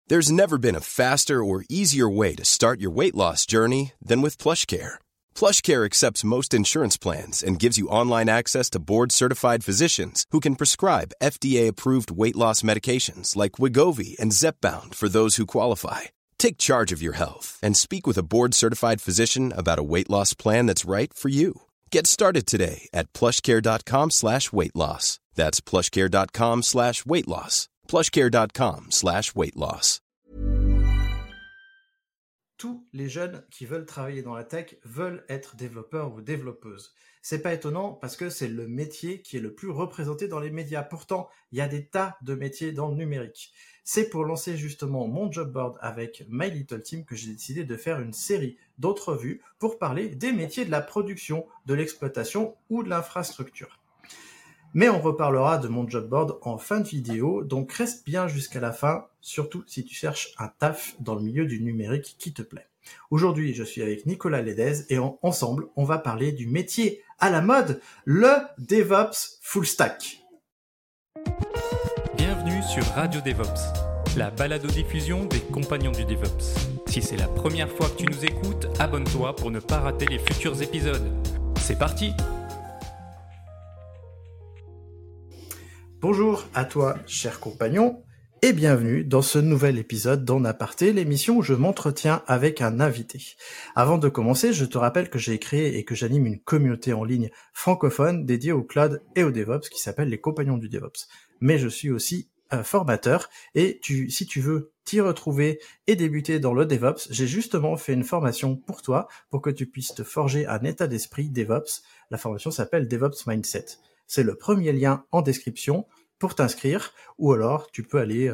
There's never been a faster or easier way to start your weight loss journey than with PlushCare. PlushCare accepts most insurance plans and gives you online access to board-certified physicians who can prescribe FDA-approved weight loss medications like Wegovy and Zepbound for those who qualify. Take charge of your health and speak with a board-certified physician about a weight loss plan that's right for you. Get started today at plushcare.com/weight loss. That's plushcare.com/weight loss. plushcare.com/weight loss. Tous les jeunes qui veulent travailler dans la tech veulent être développeurs ou développeuses. C'est pas étonnant parce que c'est le métier qui est le plus représenté dans les médias. Pourtant, il y a des tas de métiers dans le numérique. C'est pour lancer justement mon job board avec My Little Team que j'ai décidé de faire une série d'entrevues pour parler des métiers de la production, de l'exploitation ou de l'infrastructure. Mais on reparlera de mon job board en fin de vidéo, donc reste bien jusqu'à la fin, surtout si tu cherches un taf dans le milieu du numérique qui te plaît. Aujourd'hui, je suis avec Nicolas Ledez et ensemble, on va parler du métier à la mode, le DevOps Full Stack. Bienvenue sur Radio DevOps, la balado-diffusion des compagnons du DevOps. Si c'est la première fois que tu nous écoutes, abonne-toi pour ne pas rater les futurs épisodes. C'est parti! Bonjour à toi, cher compagnon, et bienvenue dans ce nouvel épisode d'En Aparté, l'émission où je m'entretiens avec un invité. Avant de commencer, je te rappelle que j'ai créé et que j'anime une communauté en ligne francophone dédiée au cloud et au DevOps qui s'appelle les Compagnons du DevOps. Mais je suis aussi formateur et si tu veux t'y retrouver et débuter dans le DevOps, j'ai justement fait une formation pour toi pour que tu puisses te forger un état d'esprit DevOps. La formation s'appelle DevOps Mindset. C'est le premier lien en description pour t'inscrire, ou alors tu peux aller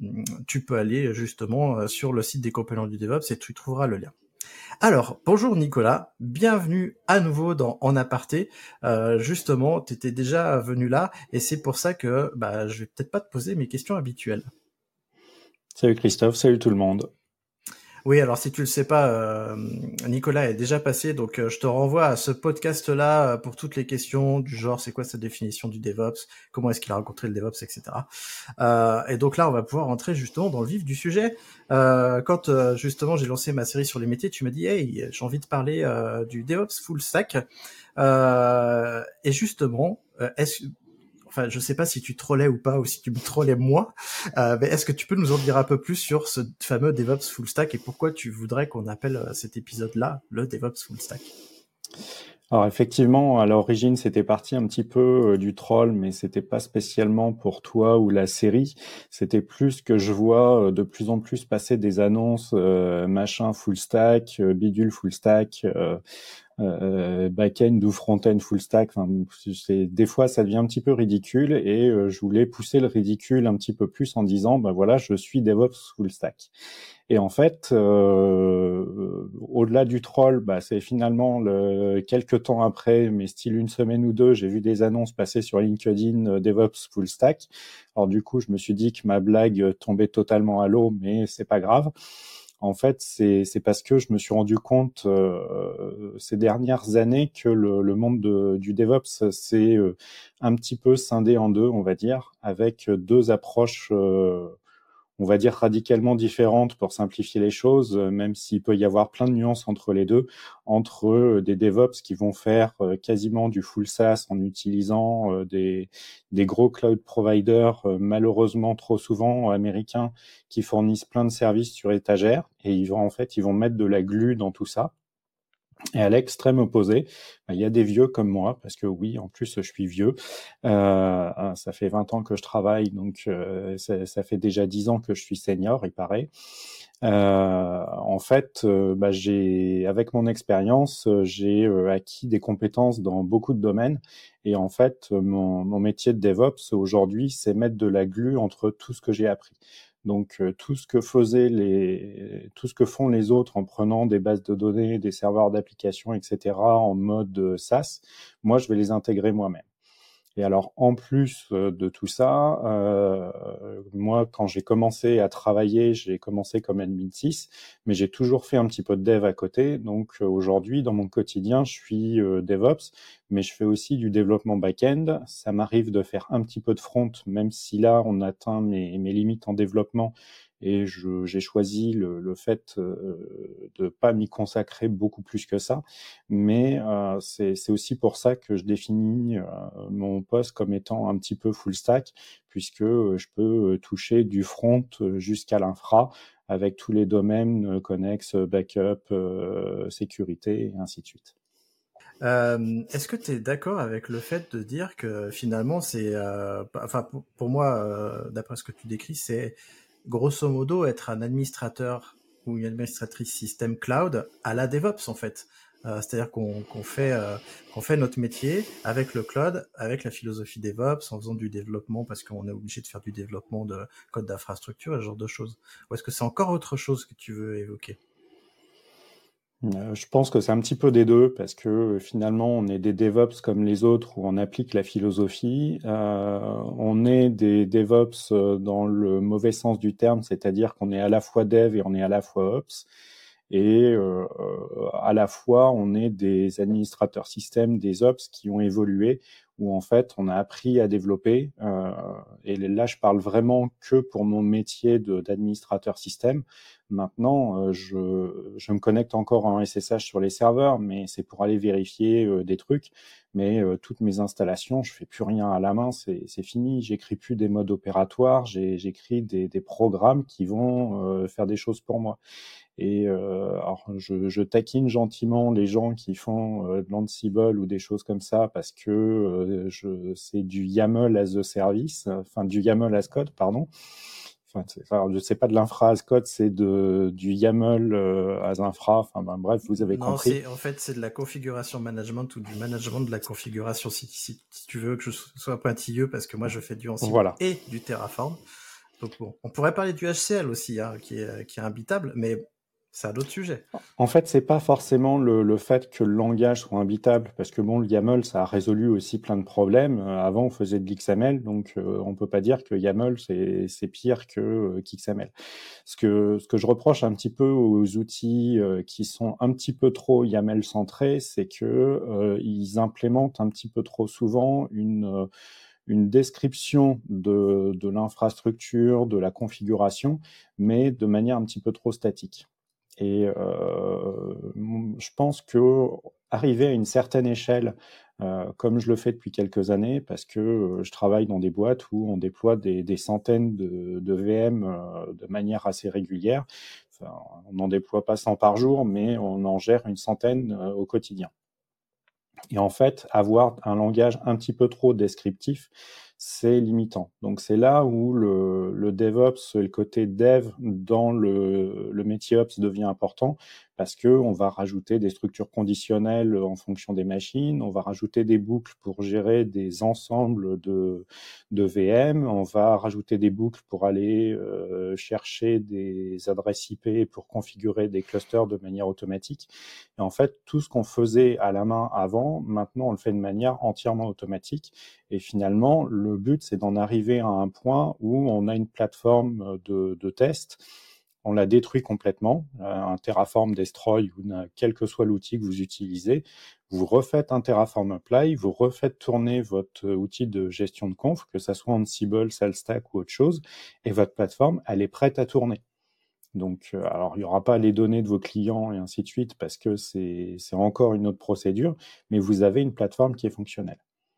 justement sur le site des Compagnons du DevOps et tu trouveras le lien. Alors, bonjour Nicolas, bienvenue à nouveau dans En Aparté. Justement, tu étais déjà venu là et c'est pour ça que je vais peut-être pas te poser mes questions habituelles. Salut Christophe, salut tout le monde. Oui, alors si tu le sais pas, Nicolas est déjà passé, donc je te renvoie à ce podcast-là pour toutes les questions du genre, c'est quoi sa définition du DevOps, comment est-ce qu'il a rencontré le DevOps, etc. Et donc là, on va pouvoir rentrer justement dans le vif du sujet. Quand justement j'ai lancé ma série sur les métiers, tu m'as dit, hey, j'ai envie de parler du DevOps Full Stack. Et justement, je sais pas si tu trollais ou pas, ou si tu me trollais moi, mais est-ce que tu peux nous en dire un peu plus sur ce fameux DevOps Full Stack et pourquoi tu voudrais qu'on appelle cet épisode-là le DevOps Full Stack? Alors effectivement, à l'origine, c'était parti un petit peu du troll, mais c'était pas spécialement pour toi ou la série. C'était plus que je vois de plus en plus passer des annonces machin full stack, bidule full stack, back-end ou front-end full stack. Enfin, des fois, ça devient un petit peu ridicule et je voulais pousser le ridicule un petit peu plus en disant, voilà, je suis DevOps full stack. Et en fait, au-delà du troll, c'est finalement quelques temps après, mais style une semaine ou deux, j'ai vu des annonces passer sur LinkedIn DevOps full stack. Alors du coup, je me suis dit que ma blague tombait totalement à l'eau, mais c'est pas grave. En fait, c'est parce que je me suis rendu compte ces dernières années que le monde du DevOps s'est un petit peu scindé en deux, on va dire, avec deux approches on va dire radicalement différentes pour simplifier les choses, même s'il peut y avoir plein de nuances entre les deux, entre des DevOps qui vont faire quasiment du full SaaS en utilisant des gros cloud providers, malheureusement trop souvent américains, qui fournissent plein de services sur étagère, et ils vont mettre de la glu dans tout ça. Et à l'extrême opposé, il y a des vieux comme moi, parce que oui, en plus, je suis vieux. Ça fait 20 ans que je travaille, donc ça fait déjà 10 ans que je suis senior, il paraît. En fait, avec mon expérience, j'ai acquis des compétences dans beaucoup de domaines. Et en fait, mon métier de DevOps aujourd'hui, c'est mettre de la glu entre tout ce que j'ai appris. Donc tout ce que font les autres en prenant des bases de données, des serveurs d'application, etc. en mode SaaS, moi je vais les intégrer moi-même. Et alors, en plus de tout ça, moi, quand j'ai commencé à travailler, j'ai commencé comme admin 6, mais j'ai toujours fait un petit peu de dev à côté. Donc, aujourd'hui, dans mon quotidien, je suis DevOps, mais je fais aussi du développement back-end. Ça m'arrive de faire un petit peu de front, même si là, on atteint mes limites en développement et j'ai choisi le fait de pas m'y consacrer beaucoup plus que ça. Mais c'est aussi pour ça que je définis mon poste comme étant un petit peu full stack, puisque je peux toucher du front jusqu'à l'infra avec tous les domaines connexes, backup, sécurité et ainsi de suite. Est-ce que tu es d'accord avec le fait de dire que finalement c'est, enfin pour moi, d'après ce que tu décris, c'est grosso modo être un administrateur ou une administratrice système cloud à la DevOps en fait. C'est-à-dire qu'on fait notre métier avec le cloud, avec la philosophie DevOps, en faisant du développement parce qu'on est obligé de faire du développement de code d'infrastructure et ce genre de choses. Ou est-ce que c'est encore autre chose que tu veux évoquer? Je pense que c'est un petit peu des deux, parce que finalement, on est des DevOps comme les autres, où on applique la philosophie. On est des DevOps dans le mauvais sens du terme, c'est-à-dire qu'on est à la fois Dev et on est à la fois Ops. Et à la fois, on est des administrateurs système, des Ops qui ont évolué, où en fait, on a appris à développer. Et là, je parle vraiment que pour mon métier d'administrateur système. Maintenant, je me connecte encore en SSH sur les serveurs, mais c'est pour aller vérifier des trucs. Mais toutes mes installations, je fais plus rien à la main, c'est fini. J'écris plus des modes opératoires, j'écris des programmes qui vont faire des choses pour moi. Et alors je taquine gentiment les gens qui font de l'Ansible ou des choses comme ça, parce que c'est du YAML as a service, enfin du YAML as code, pardon. Enfin, c'est pas de l'infra as code, c'est du YAML as infra. Enfin, bref, vous avez compris. Non, en fait, c'est de la configuration management ou du management de la configuration. Si tu veux que je sois pointilleux, parce que moi, je fais du Ansible Voilà. Et du Terraform. Donc bon, on pourrait parler du HCL aussi, hein, qui est imbitable, mais c'est un autre sujet. En fait, c'est pas forcément le fait que le langage soit imbitable, parce que bon, le YAML, ça a résolu aussi plein de problèmes. Avant, on faisait de l'XML, donc on peut pas dire que YAML, c'est pire que qu'XML. Ce que je reproche un petit peu aux outils qui sont un petit peu trop YAML centrés, c'est que ils implémentent un petit peu trop souvent une description de l'infrastructure, de la configuration, mais de manière un petit peu trop statique. Et je pense que arriver à une certaine échelle, comme je le fais depuis quelques années, parce que je travaille dans des boîtes où on déploie des centaines de VM de manière assez régulière. Enfin, on n'en déploie pas 100 par jour, mais on en gère une centaine au quotidien. Et en fait, avoir un langage un petit peu trop descriptif, c'est limitant. Donc c'est là où le DevOps, le côté dev dans le métier Ops devient important, parce que on va rajouter des structures conditionnelles en fonction des machines, on va rajouter des boucles pour gérer des ensembles de VM, on va rajouter des boucles pour aller chercher des adresses IP pour configurer des clusters de manière automatique. Et en fait, tout ce qu'on faisait à la main avant, maintenant on le fait de manière entièrement automatique. Et finalement, le but, c'est d'en arriver à un point où on a une plateforme de test. On la détruit complètement, un Terraform Destroy, ou quel que soit l'outil que vous utilisez. Vous refaites un Terraform Apply, vous refaites tourner votre outil de gestion de conf, que ça soit Ansible, SaltStack ou autre chose, et votre plateforme, elle est prête à tourner. Donc, alors, il n'y aura pas les données de vos clients et ainsi de suite, parce que c'est encore une autre procédure, mais vous avez une plateforme qui est fonctionnelle.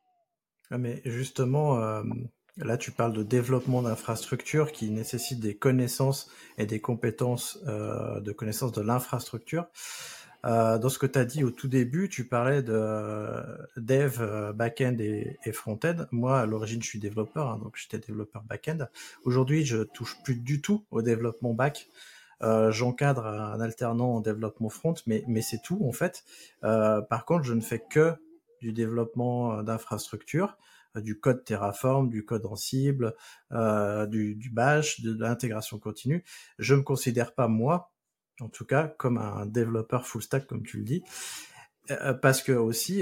Mais justement, là, tu parles de développement d'infrastructures qui nécessitent des connaissances et des compétences de connaissance de l'infrastructure. Dans ce que tu as dit au tout début, tu parlais de dev, back-end et front-end. Moi, à l'origine, je suis développeur, hein, donc j'étais développeur back-end. Aujourd'hui, je touche plus du tout au développement back. J'encadre un alternant en développement front, mais c'est tout en fait. Par contre, je ne fais que du développement d'infrastructure, du code Terraform, du code Ansible, du Bash, de l'intégration continue. Je me considère pas, moi, en tout cas, comme un développeur full stack, comme tu le dis, parce que aussi,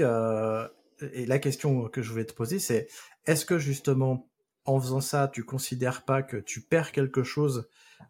et la question que je voulais te poser, c'est est-ce que justement, en faisant ça, tu considères pas que tu perds quelque chose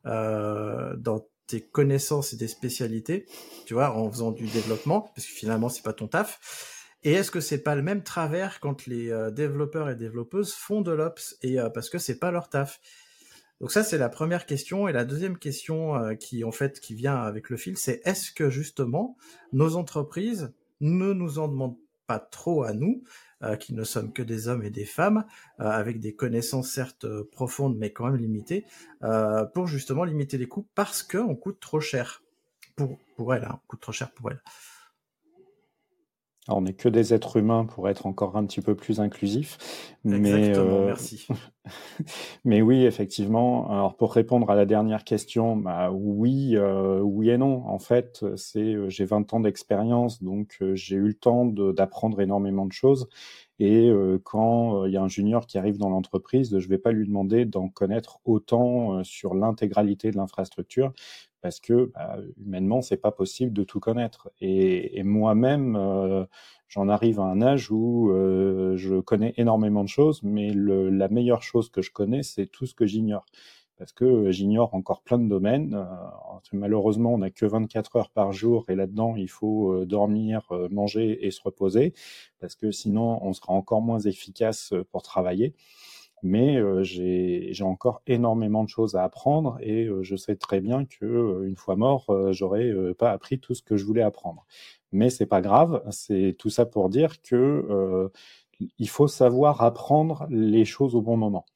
dans tes connaissances et tes spécialités, tu vois, en faisant du développement, parce que finalement, c'est pas ton taf. Et est-ce que c'est pas le même travers quand les développeurs et développeuses font de l'ops, et parce que c'est pas leur taf? Donc ça, c'est la première question. Et la deuxième question qui vient avec le fil, c'est est-ce que justement nos entreprises ne nous en demandent pas trop à nous, qui ne sommes que des hommes et des femmes, avec des connaissances certes profondes mais quand même limitées, pour justement limiter les coûts parce qu'on coûte trop cher pour elles, hein, on coûte trop cher pour elles. Alors, on n'est que des êtres humains pour être encore un petit peu plus inclusif, Exactement, merci. Mais oui, effectivement. Alors, pour répondre à la dernière question, bah oui, oui et non. En fait, j'ai 20 ans d'expérience, donc j'ai eu le temps d'apprendre énormément de choses. Et quand il y a un junior qui arrive dans l'entreprise, je vais pas lui demander d'en connaître autant sur l'intégralité de l'infrastructure, parce que humainement, c'est pas possible de tout connaître. Et moi-même, j'en arrive à un âge où je connais énormément de choses, mais la meilleure chose que je connais, c'est tout ce que j'ignore. Parce que j'ignore encore plein de domaines. Malheureusement, on n'a que 24 heures par jour et là-dedans, il faut dormir, manger et se reposer, parce que sinon, on sera encore moins efficace pour travailler. Mais j'ai encore énormément de choses à apprendre et je sais très bien que une fois mort, j'aurais pas appris tout ce que je voulais apprendre. Mais c'est pas grave, c'est tout ça pour dire que il faut savoir apprendre les choses au bon moment.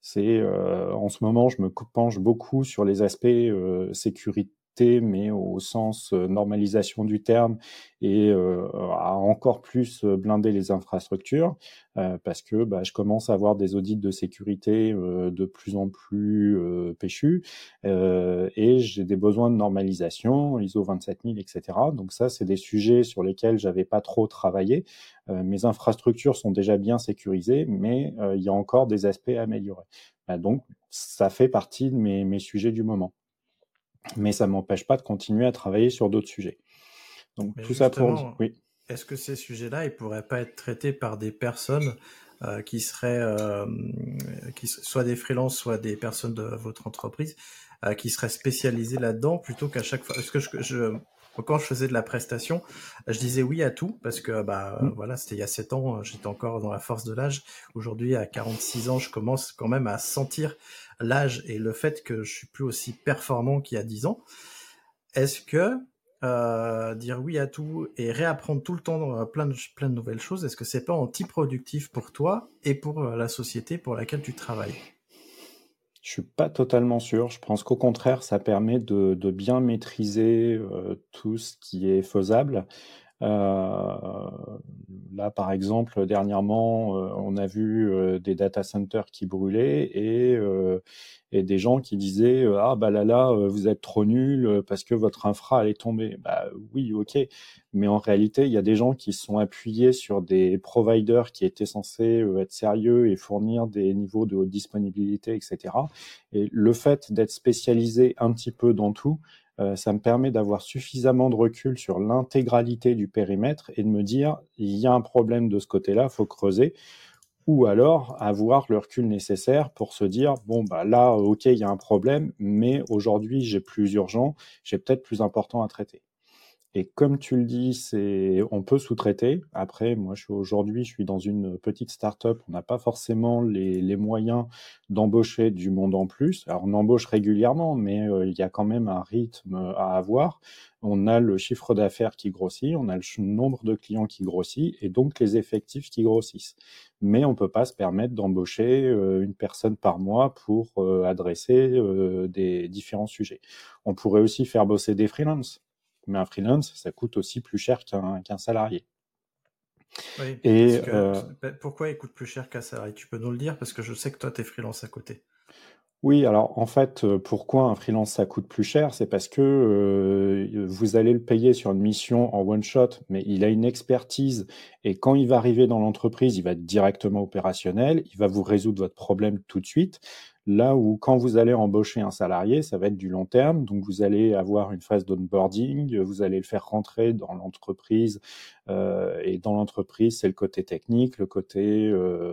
En ce moment, je me penche beaucoup sur les aspects sécurité, mais au sens normalisation du terme, et à encore plus blinder les infrastructures, parce que je commence à avoir des audits de sécurité de plus en plus péchus, et j'ai des besoins de normalisation, ISO 27000, etc. Donc ça, c'est des sujets sur lesquels j'avais pas trop travaillé. Mes infrastructures sont déjà bien sécurisées, mais il y a encore des aspects à améliorer. Donc, ça fait partie de mes sujets du moment. Mais ça ne m'empêche pas de continuer à travailler sur d'autres sujets. Donc, Mais tout ça pour dire, oui. Est-ce que ces sujets-là, ils pourraient pas être traités par des personnes qui seraient soit des freelances, soit des personnes de votre entreprise, qui seraient spécialisées là-dedans, plutôt qu'à chaque fois. Parce que quand je faisais de la prestation, je disais oui à tout, parce que voilà, c'était il y a 7 ans, j'étais encore dans la force de l'âge. Aujourd'hui, à 46 ans, je commence quand même à sentir l'âge et le fait que je suis plus aussi performant qu'il y a 10 ans. Est-ce que dire oui à tout et réapprendre tout le temps plein de nouvelles choses, est-ce que c'est pas anti-productif pour toi et pour la société pour laquelle tu travailles? Je suis pas totalement sûr. Je pense qu'au contraire, ça permet de bien maîtriser tout ce qui est faisable. Là, par exemple, dernièrement, on a vu des data centers qui brûlaient et des gens qui disaient ah bah là vous êtes trop nuls parce que votre infra allait tomber. Bah oui, ok, mais en réalité, il y a des gens qui se sont appuyés sur des providers qui étaient censés être sérieux et fournir des niveaux de haute disponibilité, etc. Et le fait d'être spécialisé un petit peu dans tout, ça me permet d'avoir suffisamment de recul sur l'intégralité du périmètre et de me dire, il y a un problème de ce côté-là, faut creuser, ou alors avoir le recul nécessaire pour se dire, bon, là, ok, il y a un problème, mais aujourd'hui, j'ai plus urgent, j'ai peut-être plus important à traiter. Et comme tu le dis, on peut sous-traiter. Après, moi, aujourd'hui, je suis dans une petite start-up. On n'a pas forcément les moyens d'embaucher du monde en plus. Alors, on embauche régulièrement, mais il y a quand même un rythme à avoir. On a le chiffre d'affaires qui grossit, on a le nombre de clients qui grossit, et donc les effectifs qui grossissent. Mais on peut pas se permettre d'embaucher une personne par mois pour adresser des différents sujets. On pourrait aussi faire bosser des freelances. Mais un freelance, ça coûte aussi plus cher qu'un salarié. Oui, pourquoi il coûte plus cher qu'un salarié? Tu peux nous le dire? Parce que je sais que toi, tu es freelance à côté. Oui, alors en fait, pourquoi un freelance ça coûte plus cher? C'est parce que vous allez le payer sur une mission en one shot, mais il a une expertise et quand il va arriver dans l'entreprise, il va être directement opérationnel, il va vous résoudre votre problème tout de suite. Là où quand vous allez embaucher un salarié, ça va être du long terme, donc vous allez avoir une phase d'onboarding, vous allez le faire rentrer dans l'entreprise, et dans l'entreprise, c'est le côté technique, le côté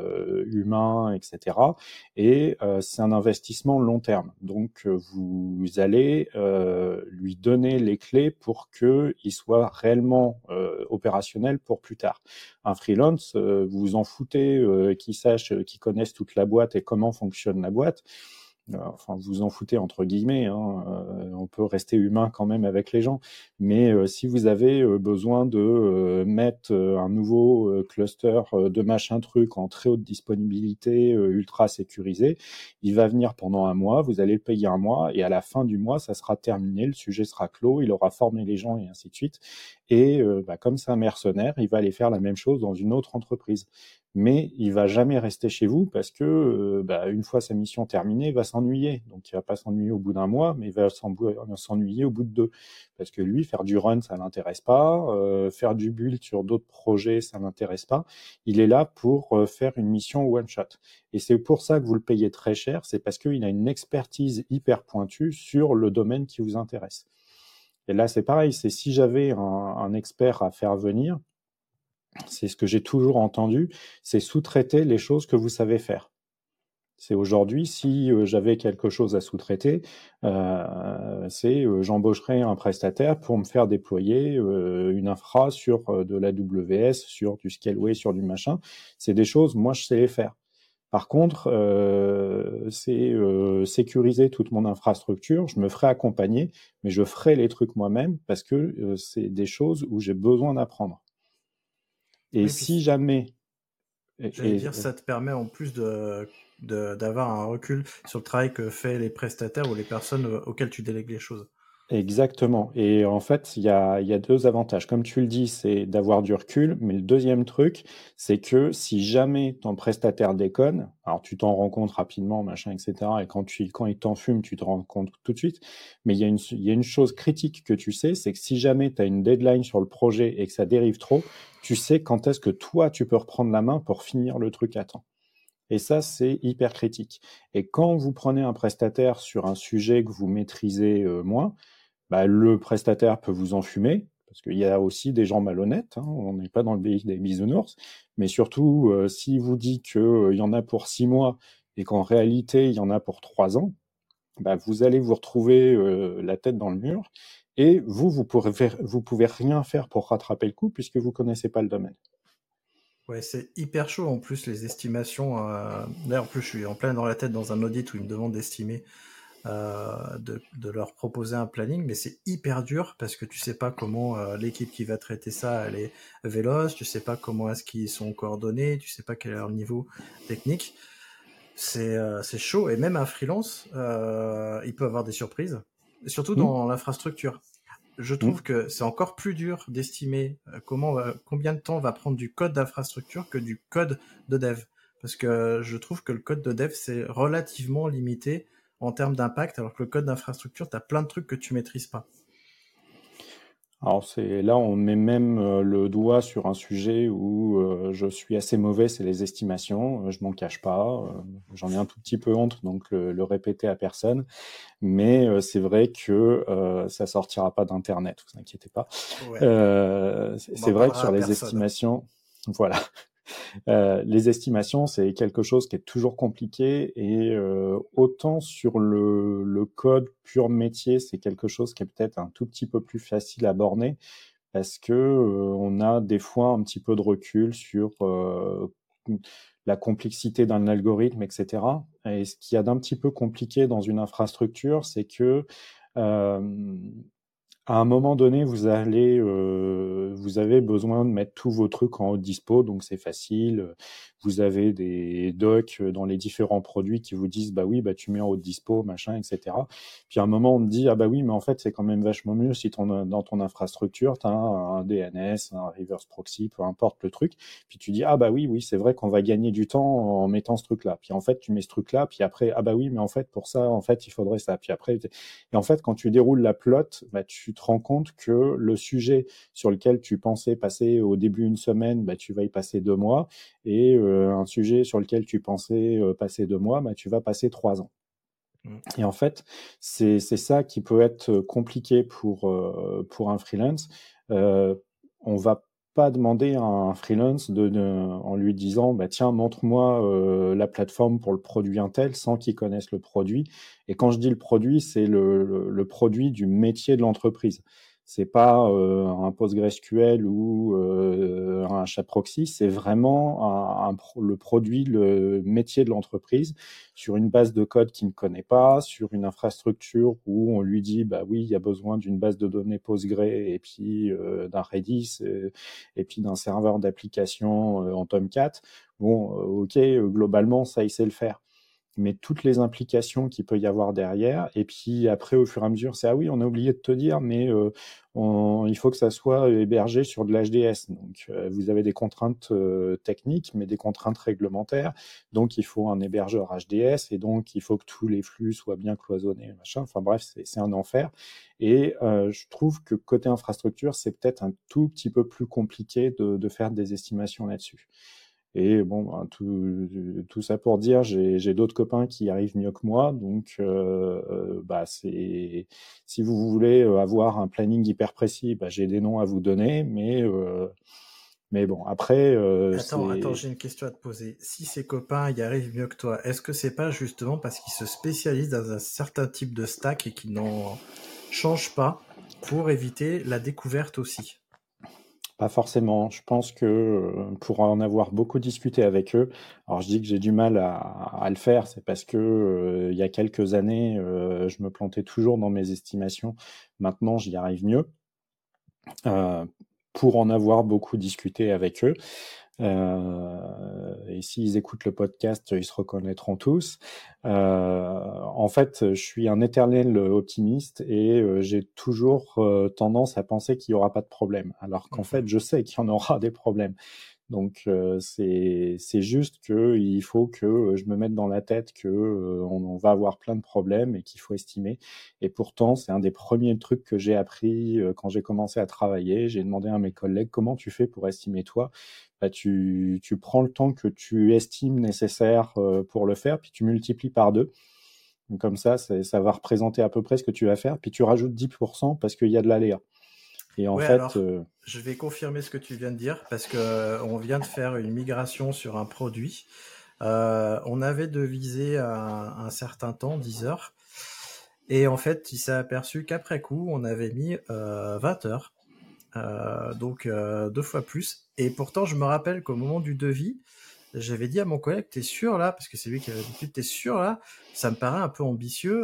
humain, etc. Et c'est un investissement long terme. Donc vous allez lui donner les clés pour qu'il soit réellement opérationnel pour plus tard. Un freelance, vous vous en foutez qu'il sache, qu'il connaisse toute la boîte et comment fonctionne la boîte. enfin, vous en foutez entre guillemets, hein, on peut rester humain quand même avec les gens, mais si vous avez besoin de mettre un nouveau cluster de machin truc en très haute disponibilité, ultra sécurisé, il va venir pendant un mois, vous allez le payer un mois, et à la fin du mois, ça sera terminé, le sujet sera clos, il aura formé les gens et ainsi de suite, et comme c'est un mercenaire, il va aller faire la même chose dans une autre entreprise. Mais il va jamais rester chez vous parce que une fois sa mission terminée, il va s'ennuyer. Donc il va pas s'ennuyer au bout d'un mois, mais il va s'ennuyer au bout de 2. Parce que lui, faire du run, ça l'intéresse pas. Faire du build sur d'autres projets, ça l'intéresse pas. Il est là pour faire une mission one shot. Et c'est pour ça que vous le payez très cher. C'est parce qu'il a une expertise hyper pointue sur le domaine qui vous intéresse. Et là, c'est pareil. C'est si j'avais un expert à faire venir, c'est ce que j'ai toujours entendu, c'est sous-traiter les choses que vous savez faire. C'est aujourd'hui, si j'avais quelque chose à sous-traiter, j'embaucherais un prestataire pour me faire déployer une infra sur de l'AWS, sur du Scaleway, sur du machin. C'est des choses, moi, je sais les faire. Par contre, c'est sécuriser toute mon infrastructure, je me ferai accompagner, mais je ferai les trucs moi-même parce que c'est des choses où j'ai besoin d'apprendre. Et Oui, si jamais... J'allais dire, ça te permet en plus d'avoir un recul sur le travail que fait les prestataires ou les personnes auxquelles tu délègues les choses. Exactement. Et en fait, il y a 2 avantages. Comme tu le dis, c'est d'avoir du recul. Mais le deuxième truc, c'est que si jamais ton prestataire déconne, alors tu t'en rends compte rapidement, machin, etc. Et quand il t'enfume, tu te rends compte tout de suite. Mais il y a une chose critique que tu sais, c'est que si jamais tu as une deadline sur le projet et que ça dérive trop, tu sais quand est-ce que toi, tu peux reprendre la main pour finir le truc à temps. Et ça, c'est hyper critique. Et quand vous prenez un prestataire sur un sujet que vous maîtrisez moins, le prestataire peut vous enfumer, parce qu'il y a aussi des gens malhonnêtes, hein, on n'est pas dans le pays des bisounours, mais surtout, s'il vous dit qu'il y en a pour 6 mois et qu'en réalité, il y en a pour 3 ans, vous allez vous retrouver la tête dans le mur, et vous pouvez rien faire pour rattraper le coup, puisque vous connaissez pas le domaine. Ouais, c'est hyper chaud en plus les estimations. Là, en plus, je suis en plein dans la tête dans un audit où ils me demandent d'estimer, de leur proposer un planning, mais c'est hyper dur parce que tu sais pas comment l'équipe qui va traiter ça, elle est véloce, tu sais pas comment est-ce qu'ils sont coordonnés, tu sais pas quel est leur niveau technique. C'est chaud, et même un freelance, il peut avoir des surprises, surtout dans l'infrastructure. Je trouve que c'est encore plus dur d'estimer combien de temps va prendre du code d'infrastructure que du code de dev. Parce que je trouve que le code de dev, c'est relativement limité en termes d'impact, alors que le code d'infrastructure, tu as plein de trucs que tu maîtrises pas. Alors là, on met même le doigt sur un sujet où je suis assez mauvais, c'est les estimations. Je m'en cache pas, j'en ai un tout petit peu honte, donc le répéter à personne. Mais c'est vrai que ça sortira pas d'internet, vous inquiétez pas. Ouais. C'est vrai que sur les estimations, voilà. Les estimations, c'est quelque chose qui est toujours compliqué, et autant sur le code pur métier, c'est quelque chose qui est peut-être un tout petit peu plus facile à borner parce que on a des fois un petit peu de recul sur la complexité d'un algorithme, etc. Et ce qu'il y a d'un petit peu compliqué dans une infrastructure, c'est que à un moment donné, vous avez besoin de mettre tous vos trucs en haute dispo, donc c'est facile. Vous avez des docs dans les différents produits qui vous disent tu mets en haute dispo, machin, etc. Puis à un moment, on te dit oui, mais en fait c'est quand même vachement mieux si dans ton infrastructure tu as un DNS, un reverse proxy, peu importe le truc. Puis tu dis oui, c'est vrai qu'on va gagner du temps en mettant ce truc-là. Puis en fait tu mets ce truc-là, puis après oui, mais en fait pour ça en fait il faudrait ça. Puis après et en fait quand tu déroules la plot, tu te rends compte que le sujet sur lequel tu pensais passer au début une semaine, tu vas y passer 2 mois, et un sujet sur lequel tu pensais passer 2 mois, tu vas passer 3 ans. Et en fait, c'est ça qui peut être compliqué pour un freelance. On va pas demander à un freelance en lui disant tiens, montre-moi la plateforme pour le produit Intel, sans qu'il connaisse le produit. Et quand je dis le produit, c'est le produit du métier de l'entreprise. C'est pas un PostgreSQL ou un chat proxy, c'est vraiment le produit, le métier de l'entreprise sur une base de code qu'il ne connaît pas, sur une infrastructure où on lui dit bah oui, il y a besoin d'une base de données Postgre et puis d'un Redis et puis d'un serveur d'application en Tomcat. Bon, ok, globalement ça il sait le faire. Mais toutes les implications qu'il peut y avoir derrière. Et puis après, au fur et à mesure, c'est ah oui, on a oublié de te dire, mais il faut que ça soit hébergé sur de l'HDS. Donc vous avez des contraintes techniques, mais des contraintes réglementaires. Donc il faut un hébergeur HDS et donc il faut que tous les flux soient bien cloisonnés, machin. Enfin bref, c'est un enfer. Et je trouve que côté infrastructure, c'est peut-être un tout petit peu plus compliqué de faire des estimations là-dessus. Et bon, ben, tout ça pour dire, j'ai d'autres copains qui y arrivent mieux que moi, donc bah c'est si vous voulez avoir un planning hyper précis, bah, j'ai des noms à vous donner, mais bon après Attends, j'ai une question à te poser. Si ces copains y arrivent mieux que toi, est-ce que c'est pas justement parce qu'ils se spécialisent dans un certain type de stack et qu'ils n'en changent pas pour éviter la découverte aussi? Pas forcément. Je pense que pour en avoir beaucoup discuté avec eux, alors je dis que j'ai du mal à le faire, c'est parce que il y a quelques années, je me plantais toujours dans mes estimations. Maintenant, j'y arrive mieux. Pour en avoir beaucoup discuté avec eux. Et s'ils écoutent le podcast, ils se reconnaîtront tous. En fait, je suis un éternel optimiste et j'ai toujours tendance à penser qu'il n'y aura pas de problème, alors qu'en fait, je sais qu'il y en aura des problèmes. Donc c'est juste que il faut que je me mette dans la tête que on va avoir plein de problèmes et qu'il faut estimer. Et pourtant, c'est un des premiers trucs que j'ai appris quand j'ai commencé à travailler. J'ai demandé à mes collègues comment tu fais pour estimer toi. Bah, tu prends le temps que tu estimes nécessaire pour le faire, puis tu multiplies par 2. Donc, comme ça va représenter à peu près ce que tu vas faire, puis tu rajoutes 10% parce qu'il y a de l'aléa. Et en Ouais, fait, alors, je vais confirmer ce que tu viens de dire parce que on vient de faire une migration sur un produit. On avait devisé un certain temps, 10 heures, et en fait, il s'est aperçu qu'après coup, on avait mis 20 heures, donc 2 fois plus. Et pourtant, je me rappelle qu'au moment du devis, j'avais dit à mon collègue, t'es sûr là, parce que c'est lui qui avait l'habitude, t'es sûr là? Ça me paraît un peu ambitieux,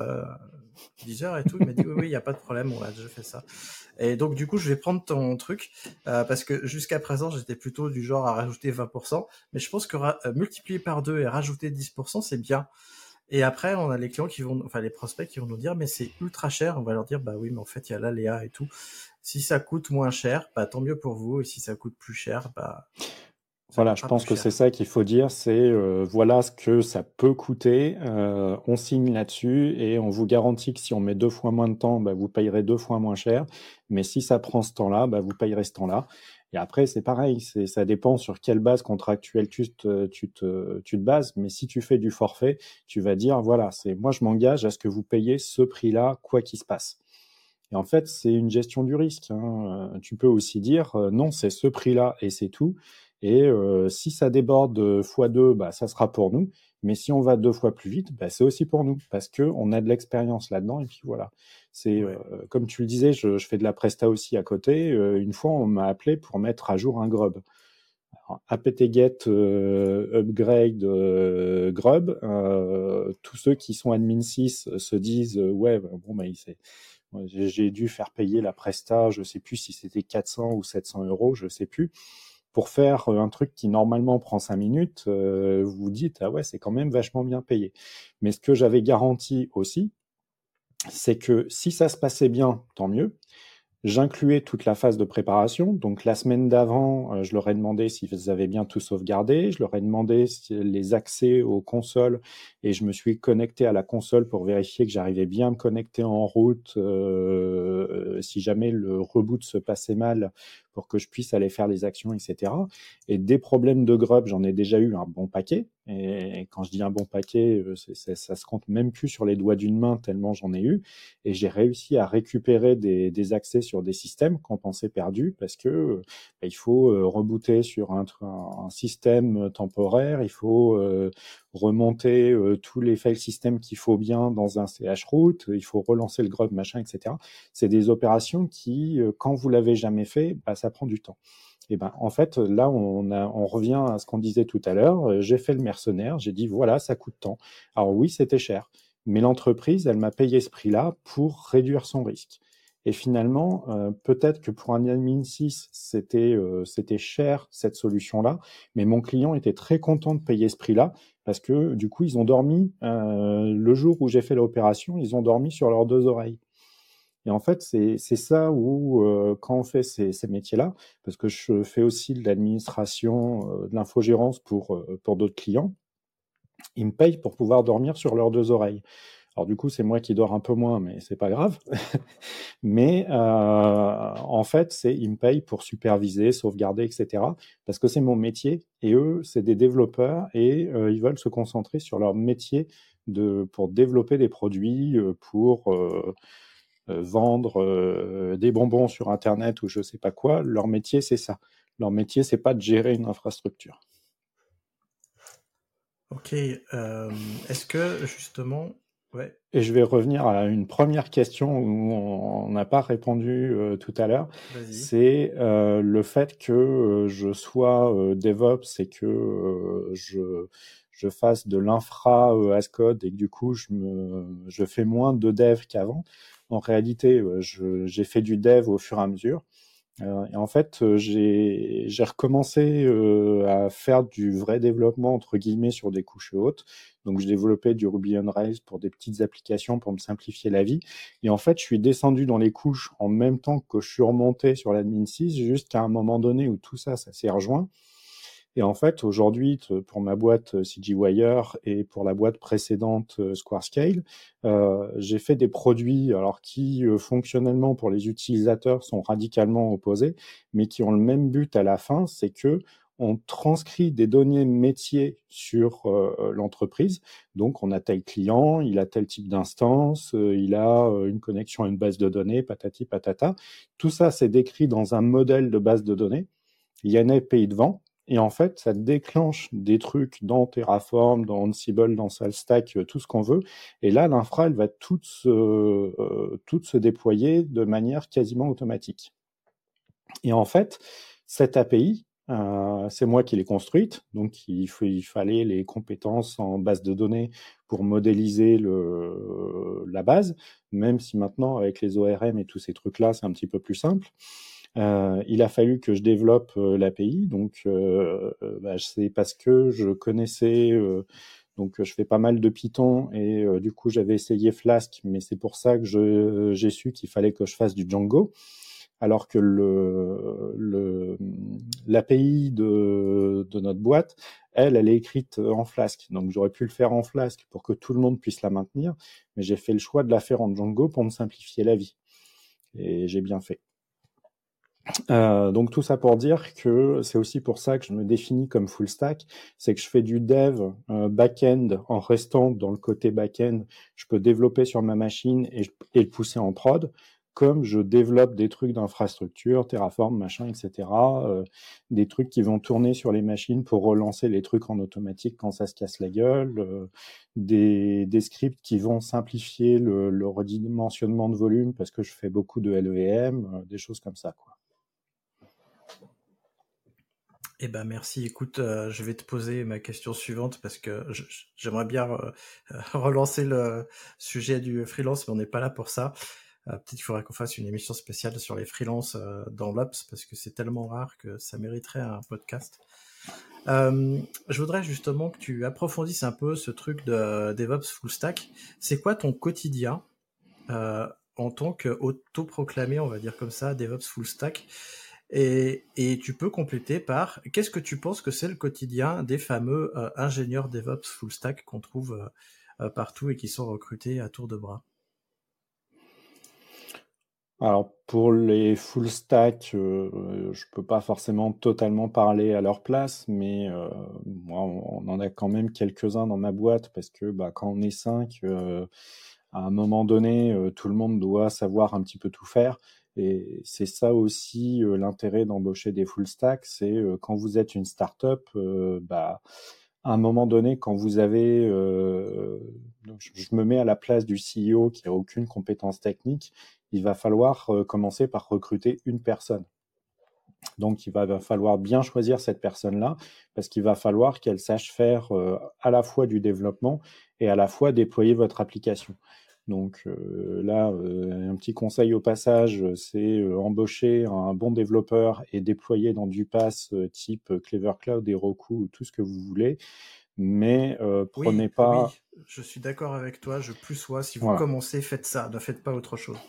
10 heures et tout. Il m'a dit, oui, il n'y a pas de problème, on a déjà fait ça. Et donc, du coup, je vais prendre ton truc, parce que jusqu'à présent, j'étais plutôt du genre à rajouter 20%, mais je pense que multiplier par 2 et rajouter 10%, c'est bien. Et après, on a les clients enfin, les prospects qui vont nous dire, mais c'est ultra cher. On va leur dire, bah oui, mais en fait, il y a l'aléa et tout. Si ça coûte moins cher, bah tant mieux pour vous. Et si ça coûte plus cher, bah ça voilà, je coûtera pense plus que cher. c'est ça qu'il faut dire, c'est voilà ce que ça peut coûter, on signe là-dessus et on vous garantit que si on met 2 fois moins de temps, bah, vous payerez 2 fois moins cher, mais si ça prend ce temps-là, bah, vous payerez ce temps-là. Et après, c'est pareil, ça dépend sur quelle base contractuelle tu te bases, mais si tu fais du forfait, tu vas dire, voilà, moi je m'engage à ce que vous payiez ce prix-là, quoi qu'il se passe. Et en fait, c'est une gestion du risque, hein. Tu peux aussi dire, non, c'est ce prix-là et c'est tout. Et si ça déborde x2, bah, ça sera pour nous. Mais si on va 2 fois plus vite, bah, c'est aussi pour nous parce que on a de l'expérience là-dedans. Et puis voilà. C'est Ouais. comme tu le disais, je fais de la presta aussi à côté. Une fois, on m'a appelé pour mettre à jour un grub. Alors, apt-get upgrade grub. Tous ceux qui sont admin 6 se disent ouais, bon, bah, j'ai dû faire payer la presta, je sais plus si c'était 400 ou 700 euros, je sais plus. Pour faire un truc qui normalement prend 5 minutes, vous vous dites, ah ouais, c'est quand même vachement bien payé. Mais ce que j'avais garanti aussi, c'est que si ça se passait bien, tant mieux. J'incluais toute la phase de préparation. Donc la semaine d'avant, je leur ai demandé s'ils avaient bien tout sauvegardé. Je leur ai demandé les accès aux consoles et je me suis connecté à la console pour vérifier que j'arrivais bien à me connecter en route si jamais le reboot se passait mal pour que je puisse aller faire les actions, etc. Et des problèmes de grub, j'en ai déjà eu un bon paquet. Et quand je dis un bon paquet, ça se compte même plus sur les doigts d'une main tellement j'en ai eu. Et j'ai réussi à récupérer des accès sur des systèmes qu'on pensait perdus parce que il faut rebooter sur un système temporaire, il faut remonter tous les file systems qu'il faut bien dans un chroot, il faut relancer le grub, machin, etc. C'est des opérations qui, quand vous l'avez jamais fait, ça prend du temps. Et en fait, là, on revient à ce qu'on disait tout à l'heure. J'ai fait le mercenaire, j'ai dit, voilà, ça coûte tant. Alors oui, c'était cher, mais l'entreprise, elle m'a payé ce prix-là pour réduire son risque. Et finalement, peut-être que pour un admin 6, c'était cher, cette solution-là, mais mon client était très content de payer ce prix-là, parce que du coup, ils ont dormi, le jour où j'ai fait l'opération, ils ont dormi sur leurs deux oreilles. Et en fait, c'est ça où, quand on fait ces métiers-là, parce que je fais aussi de l'administration, de l'infogérance pour d'autres clients, ils me payent pour pouvoir dormir sur leurs deux oreilles. Alors du coup, c'est moi qui dors un peu moins, mais c'est pas grave. Mais en fait, ils me payent pour superviser, sauvegarder, etc. Parce que c'est mon métier et eux, c'est des développeurs et ils veulent se concentrer sur leur métier pour développer des produits, pour vendre des bonbons sur Internet ou je sais pas quoi. Leur métier, c'est ça. Leur métier, c'est pas de gérer une infrastructure. Ok. Est-ce que justement, ouais. Et je vais revenir à une première question où on n'a pas répondu tout à l'heure. Vas-y. C'est le fait que je sois DevOps et que je fasse de l'infra as code et que du coup je fais moins de dev qu'avant. En réalité, j'ai fait du dev au fur et à mesure. Et en fait, j'ai recommencé à faire du vrai développement entre guillemets sur des couches hautes. Donc, je développais du Ruby on Rails pour des petites applications pour me simplifier la vie. Et en fait, je suis descendu dans les couches en même temps que je suis remonté sur l'admin 6 jusqu'à un moment donné où tout ça s'est rejoint. Et en fait, aujourd'hui, pour ma boîte CGWire et pour la boîte précédente SquareScale, j'ai fait des produits alors qui, fonctionnellement, pour les utilisateurs, sont radicalement opposés, mais qui ont le même but à la fin, c'est que on transcrit des données métiers sur l'entreprise. Donc, on a tel client, il a tel type d'instance, il a une connexion à une base de données, patati patata. Tout ça, c'est décrit dans un modèle de base de données. Il y a une API devant. Et en fait, ça déclenche des trucs dans Terraform, dans Ansible, dans SaltStack, tout ce qu'on veut. Et là, l'infra, elle va toute se déployer de manière quasiment automatique. Et en fait, cette API, c'est moi qui l'ai construite. Donc, il fallait les compétences en base de données pour modéliser la base, même si maintenant, avec les ORM et tous ces trucs-là, c'est un petit peu plus simple. Il a fallu que je développe l'API, donc c'est parce que je connaissais, donc je fais pas mal de Python et du coup j'avais essayé Flask, mais c'est pour ça que j'ai su qu'il fallait que je fasse du Django, alors que l'API de notre boîte, elle est écrite en Flask, donc j'aurais pu le faire en Flask pour que tout le monde puisse la maintenir, mais j'ai fait le choix de la faire en Django pour me simplifier la vie, et j'ai bien fait. Donc tout ça pour dire que c'est aussi pour ça que je me définis comme full stack, c'est que je fais du dev back-end en restant dans le côté back-end. Je peux développer sur ma machine et le pousser en prod, comme je développe des trucs d'infrastructure, Terraform, machin, etc. Des trucs qui vont tourner sur les machines pour relancer les trucs en automatique quand ça se casse la gueule, des scripts qui vont simplifier le redimensionnement de volume parce que je fais beaucoup de LEM, des choses comme ça, quoi. Eh ben merci. Écoute, je vais te poser ma question suivante parce que j'aimerais bien relancer le sujet du freelance, mais on n'est pas là pour ça. Peut-être qu'il faudrait qu'on fasse une émission spéciale sur les freelances dans l'Ops parce que c'est tellement rare que ça mériterait un podcast. Je voudrais justement que tu approfondisses un peu ce truc de DevOps full stack. C'est quoi ton quotidien en tant qu'autoproclamé, on va dire comme ça, DevOps full stack? Et tu peux compléter par qu'est-ce que tu penses que c'est le quotidien des fameux ingénieurs DevOps full stack qu'on trouve partout et qui sont recrutés à tour de bras? Alors pour les full stack, je peux pas forcément totalement parler à leur place, mais moi, on en a quand même quelques-uns dans ma boîte parce que quand on est 5, à un moment donné, tout le monde doit savoir un petit peu tout faire. Et c'est ça aussi l'intérêt d'embaucher des full stack, c'est quand vous êtes une startup, à un moment donné, quand vous avez, je me mets à la place du CEO qui a aucune compétence technique, il va falloir commencer par recruter une personne. Donc, il va falloir bien choisir cette personne-là parce qu'il va falloir qu'elle sache faire à la fois du développement et à la fois déployer votre application. Donc là, un petit conseil au passage, c'est embaucher un bon développeur et déployer dans du PaaS type Clever Cloud, Heroku, tout ce que vous voulez. Mais prenez pas... Oui, je suis d'accord avec toi, je plus sois. Si vous Voilà. commencez, faites ça, ne faites pas autre chose.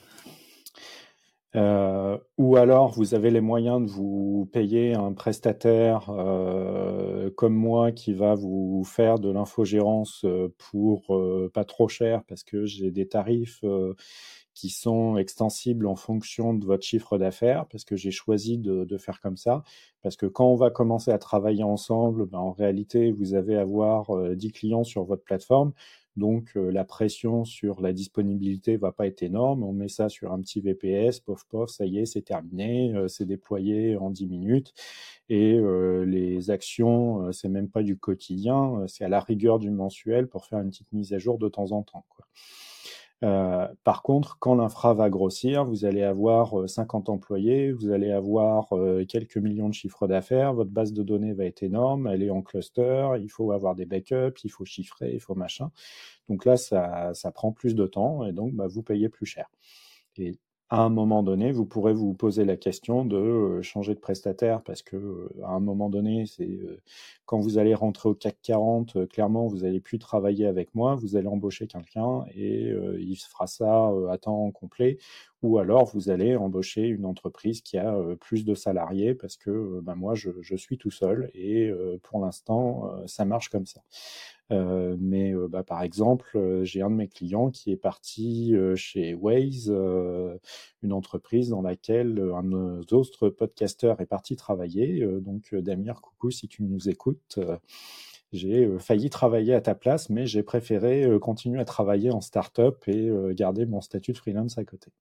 Ou alors, vous avez les moyens de vous payer un prestataire comme moi qui va vous faire de l'infogérance pour pas trop cher parce que j'ai des tarifs qui sont extensibles en fonction de votre chiffre d'affaires parce que j'ai choisi de faire comme ça. Parce que quand on va commencer à travailler ensemble, en réalité, vous allez avoir 10 clients sur votre plateforme. Donc, la pression sur la disponibilité va pas être énorme. On met ça sur un petit VPS, pof, pof, ça y est, c'est terminé, c'est déployé en 10 minutes. Et les actions, c'est même pas du quotidien, c'est à la rigueur du mensuel pour faire une petite mise à jour de temps en temps, quoi. Par contre, quand l'infra va grossir, vous allez avoir 50 employés, vous allez avoir quelques millions de chiffres d'affaires, votre base de données va être énorme, elle est en cluster, il faut avoir des backups, il faut chiffrer, il faut machin. Donc là, ça prend plus de temps et donc vous payez plus cher. Et à un moment donné, vous pourrez vous poser la question de changer de prestataire parce que à un moment donné, c'est quand vous allez rentrer au CAC 40, clairement, vous n'allez plus travailler avec moi, vous allez embaucher quelqu'un et il fera ça à temps complet. Ou alors, vous allez embaucher une entreprise qui a plus de salariés parce que moi, je suis tout seul et pour l'instant, ça marche comme ça. Mais par exemple, j'ai un de mes clients qui est parti chez Waze, une entreprise dans laquelle un de nos autres podcasteurs est parti travailler. Donc, Damir, coucou, si tu nous écoutes, j'ai failli travailler à ta place, mais j'ai préféré continuer à travailler en start-up et garder mon statut de freelance à côté.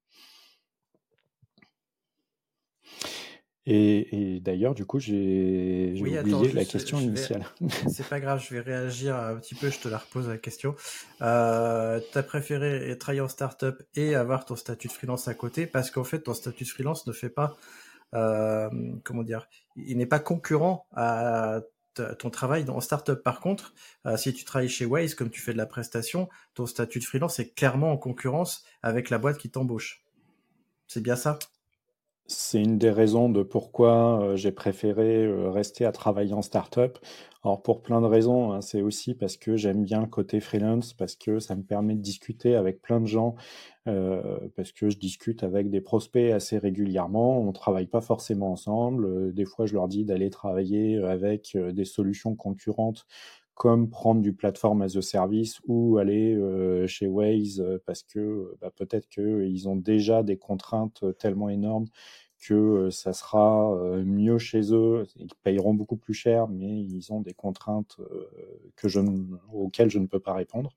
Et d'ailleurs, du coup, j'ai Oui, oublié attends, la juste, question initiale. c'est pas grave, je vais réagir un petit peu, je te la repose la question. T'as préféré travailler en start-up et avoir ton statut de freelance à côté parce qu'en fait, ton statut de freelance ne fait pas, comment dire, il n'est pas concurrent à ton travail en start-up. Par contre, si tu travailles chez Waze, comme tu fais de la prestation, ton statut de freelance est clairement en concurrence avec la boîte qui t'embauche. C'est bien ça? C'est une des raisons de pourquoi j'ai préféré rester à travailler en start-up. Alors pour plein de raisons, hein, c'est aussi parce que j'aime bien le côté freelance, parce que ça me permet de discuter avec plein de gens, parce que je discute avec des prospects assez régulièrement. On travaille pas forcément ensemble. Des fois, je leur dis d'aller travailler avec des solutions concurrentes, comme prendre du platform as a service ou aller chez Waze, parce que peut-être qu'ils ont déjà des contraintes tellement énormes que ça sera mieux chez eux. Ils payeront beaucoup plus cher, mais ils ont des contraintes auxquelles je ne peux pas répondre.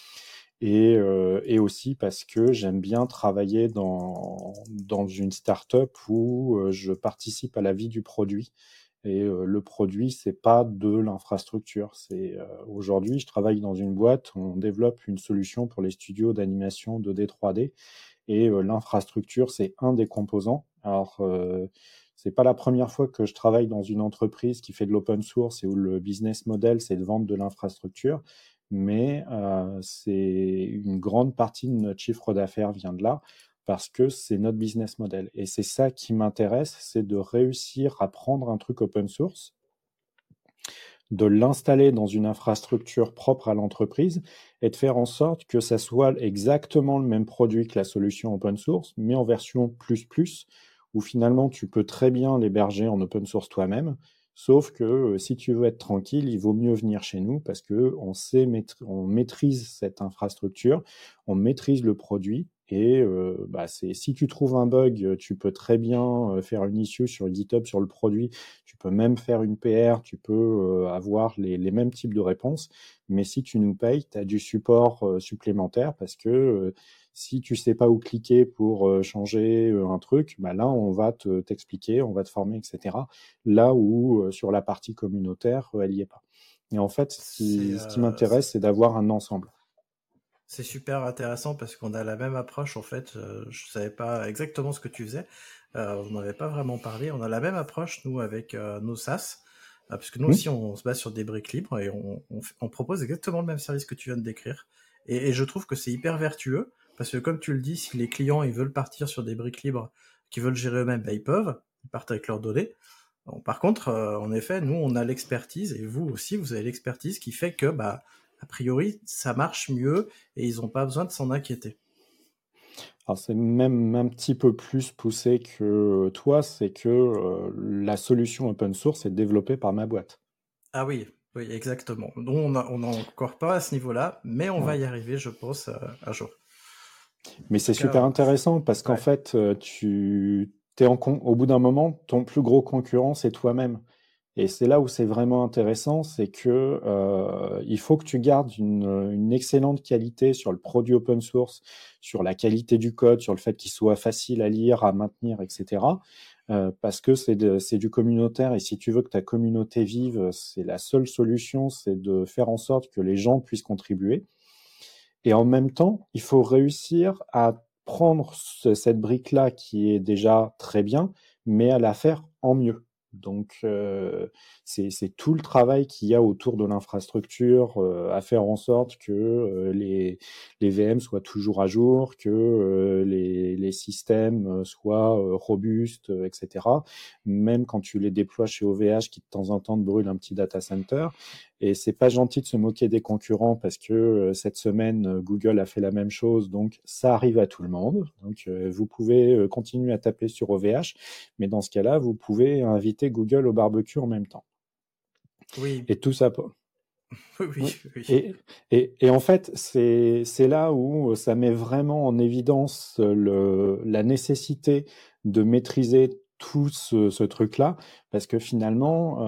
Et aussi parce que j'aime bien travailler dans une start-up où je participe à la vie du produit. Et le produit, c'est pas de l'infrastructure. Aujourd'hui, je travaille dans une boîte, on développe une solution pour les studios d'animation 2D, 3D. Et l'infrastructure, c'est un des composants. Alors, c'est pas la première fois que je travaille dans une entreprise qui fait de l'open source et où le business model, c'est de vendre de l'infrastructure, mais c'est une grande partie de notre chiffre d'affaires vient de là parce que c'est notre business model. Et c'est ça qui m'intéresse, c'est de réussir à prendre un truc open source, de l'installer dans une infrastructure propre à l'entreprise et de faire en sorte que ça soit exactement le même produit que la solution open source, mais en version plus, où finalement tu peux très bien l'héberger en open source toi-même, sauf que si tu veux être tranquille, il vaut mieux venir chez nous parce que on maîtrise cette infrastructure, on maîtrise le produit Et si tu trouves un bug, tu peux très bien faire une issue sur GitHub sur le produit. Tu peux même faire une PR, tu peux avoir les mêmes types de réponses. Mais si tu nous payes, tu as du support supplémentaire parce que si tu sais pas où cliquer pour changer un truc, là, on va t'expliquer, on va te former, etc. Là où sur la partie communautaire, elle y est pas. Et en fait, ce qui m'intéresse, c'est d'avoir un ensemble. C'est super intéressant parce qu'on a la même approche en fait. Je savais pas exactement ce que tu faisais. On n'avait pas vraiment parlé. On a la même approche nous avec nos SaaS, parce que nous aussi on se base sur des briques libres et on propose exactement le même service que tu viens de décrire. Et je trouve que c'est hyper vertueux parce que comme tu le dis, si les clients ils veulent partir sur des briques libres, qu'ils veulent gérer eux-mêmes, ils peuvent. Ils partent avec leurs données. Bon, par contre, en effet, nous on a l'expertise et vous aussi vous avez l'expertise qui fait que a priori, ça marche mieux et ils n'ont pas besoin de s'en inquiéter. Alors c'est même un petit peu plus poussé que toi, c'est que la solution open source est développée par ma boîte. Ah oui, exactement. Donc on n'a encore pas à ce niveau-là, mais on va y arriver, je pense, un jour. Mais c'est super intéressant parce qu'en fait, au bout d'un moment, ton plus gros concurrent, c'est toi-même. Et c'est là où c'est vraiment intéressant, c'est que il faut que tu gardes une excellente qualité sur le produit open source, sur la qualité du code, sur le fait qu'il soit facile à lire, à maintenir, etc. Parce que c'est du communautaire et si tu veux que ta communauté vive, c'est la seule solution, c'est de faire en sorte que les gens puissent contribuer. Et en même temps, il faut réussir à prendre cette brique-là qui est déjà très bien, mais à la faire en mieux. Donc, c'est tout le travail qu'il y a autour de l'infrastructure à faire en sorte que les VM soient toujours à jour, que les systèmes soient robustes, etc. Même quand tu les déploies chez OVH qui de temps en temps te brûle un petit data center. Et c'est pas gentil de se moquer des concurrents parce que cette semaine, Google a fait la même chose, donc ça arrive à tout le monde. Donc vous pouvez continuer à taper sur OVH, mais dans ce cas-là, vous pouvez inviter Google au barbecue en même temps. Oui. Et tout ça. Oui. Et en fait, c'est là où ça met vraiment en évidence la nécessité de maîtriser tout ce truc-là, parce que finalement,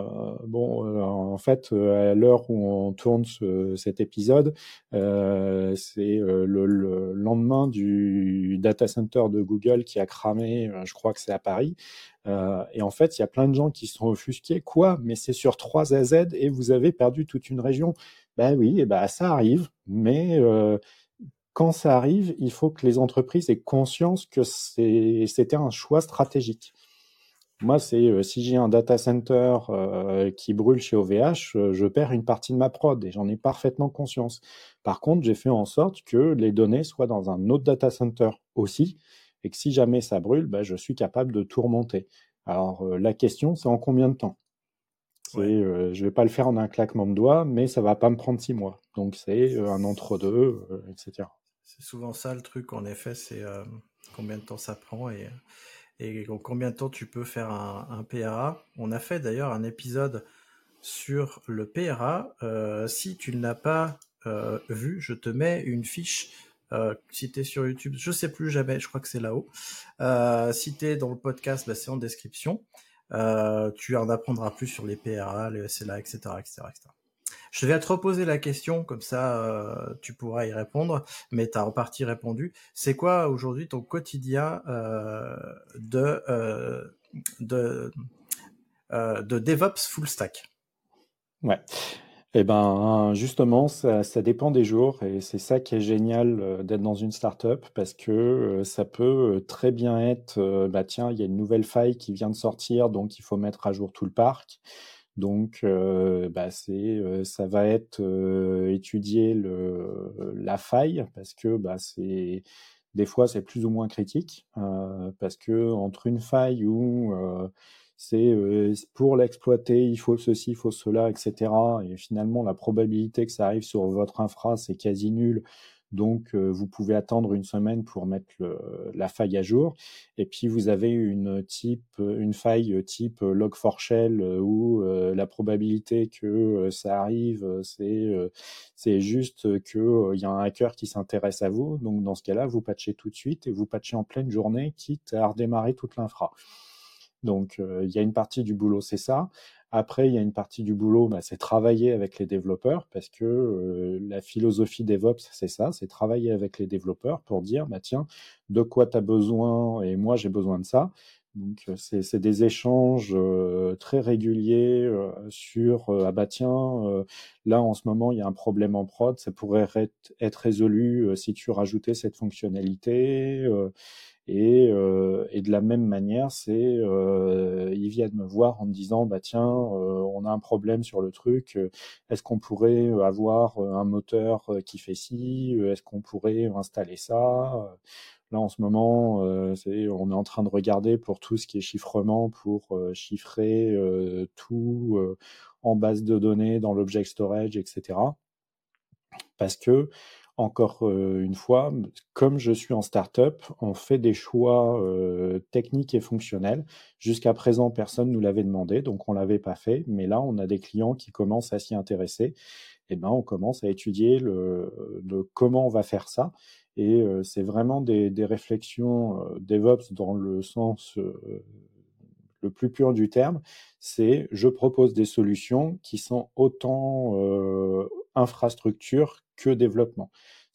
en fait, à l'heure où on tourne cet épisode, c'est le lendemain du data center de Google qui a cramé, je crois que c'est à Paris. Et en fait, il y a plein de gens qui sont offusqués. Quoi? Mais c'est sur 3 AZ et vous avez perdu toute une région. Ben oui, ça arrive, mais quand ça arrive, il faut que les entreprises aient conscience que c'était un choix stratégique. Moi, si j'ai un data center qui brûle chez OVH, je perds une partie de ma prod et j'en ai parfaitement conscience. Par contre, j'ai fait en sorte que les données soient dans un autre data center aussi et que si jamais ça brûle, je suis capable de tout remonter. Alors, la question, c'est en combien de temps ? Je vais pas le faire en un claquement de doigts, mais ça va pas me prendre 6 mois. Donc, c'est un entre-deux, etc. C'est souvent ça le truc, en effet, c'est combien de temps ça prend et combien de temps tu peux faire un PRA. On a fait d'ailleurs un épisode sur le PRA. Si tu ne l'as pas vu, je te mets une fiche. Si tu es sur YouTube, je sais plus jamais, je crois que c'est là-haut. Si tu es dans le podcast, c'est en description. Tu en apprendras plus sur les PRA, les SLA, etc., etc., etc. Je vais te reposer la question, comme ça tu pourras y répondre, mais tu as en partie répondu. C'est quoi aujourd'hui ton quotidien de DevOps full stack? Ouais. Justement, ça dépend des jours et c'est ça qui est génial d'être dans une startup parce que ça peut très bien être, tiens, il y a une nouvelle faille qui vient de sortir, donc il faut mettre à jour tout le parc. Donc, ça va être étudier la faille parce que des fois c'est plus ou moins critique parce que entre une faille où c'est pour l'exploiter, il faut ceci, il faut cela, etc. Et finalement, la probabilité que ça arrive sur votre infra, c'est quasi nul. Donc, vous pouvez attendre une semaine pour mettre la faille à jour. Et puis, vous avez une faille type log4shell où la probabilité que ça arrive, c'est juste qu'il y a un hacker qui s'intéresse à vous. Donc, dans ce cas-là, vous patchez tout de suite et vous patchez en pleine journée, quitte à redémarrer toute l'infra. Donc, il y a une partie du boulot, c'est ça. Après, il y a une partie du boulot, c'est travailler avec les développeurs, parce que la philosophie DevOps, c'est ça, c'est travailler avec les développeurs pour dire, tiens, de quoi tu as besoin et moi j'ai besoin de ça. Donc, c'est des échanges très réguliers sur là en ce moment il y a un problème en prod, ça pourrait être résolu si tu rajoutais cette fonctionnalité. Et de la même manière, ils viennent me voir en me disant on a un problème sur le truc, est-ce qu'on pourrait avoir un moteur qui fait ci, est-ce qu'on pourrait installer ça. Là en ce moment, on est en train de regarder pour tout ce qui est chiffrement, pour chiffrer tout en base de données dans l'object storage, etc. Parce que encore une fois, comme je suis en start-up, on fait des choix techniques et fonctionnels. Jusqu'à présent, personne ne nous l'avait demandé, donc on ne l'avait pas fait. Mais là, on a des clients qui commencent à s'y intéresser. Et on commence à étudier comment on va faire ça. Et c'est vraiment des réflexions DevOps dans le sens le plus pur du terme. C'est je propose des solutions qui sont autant infrastructure que développement.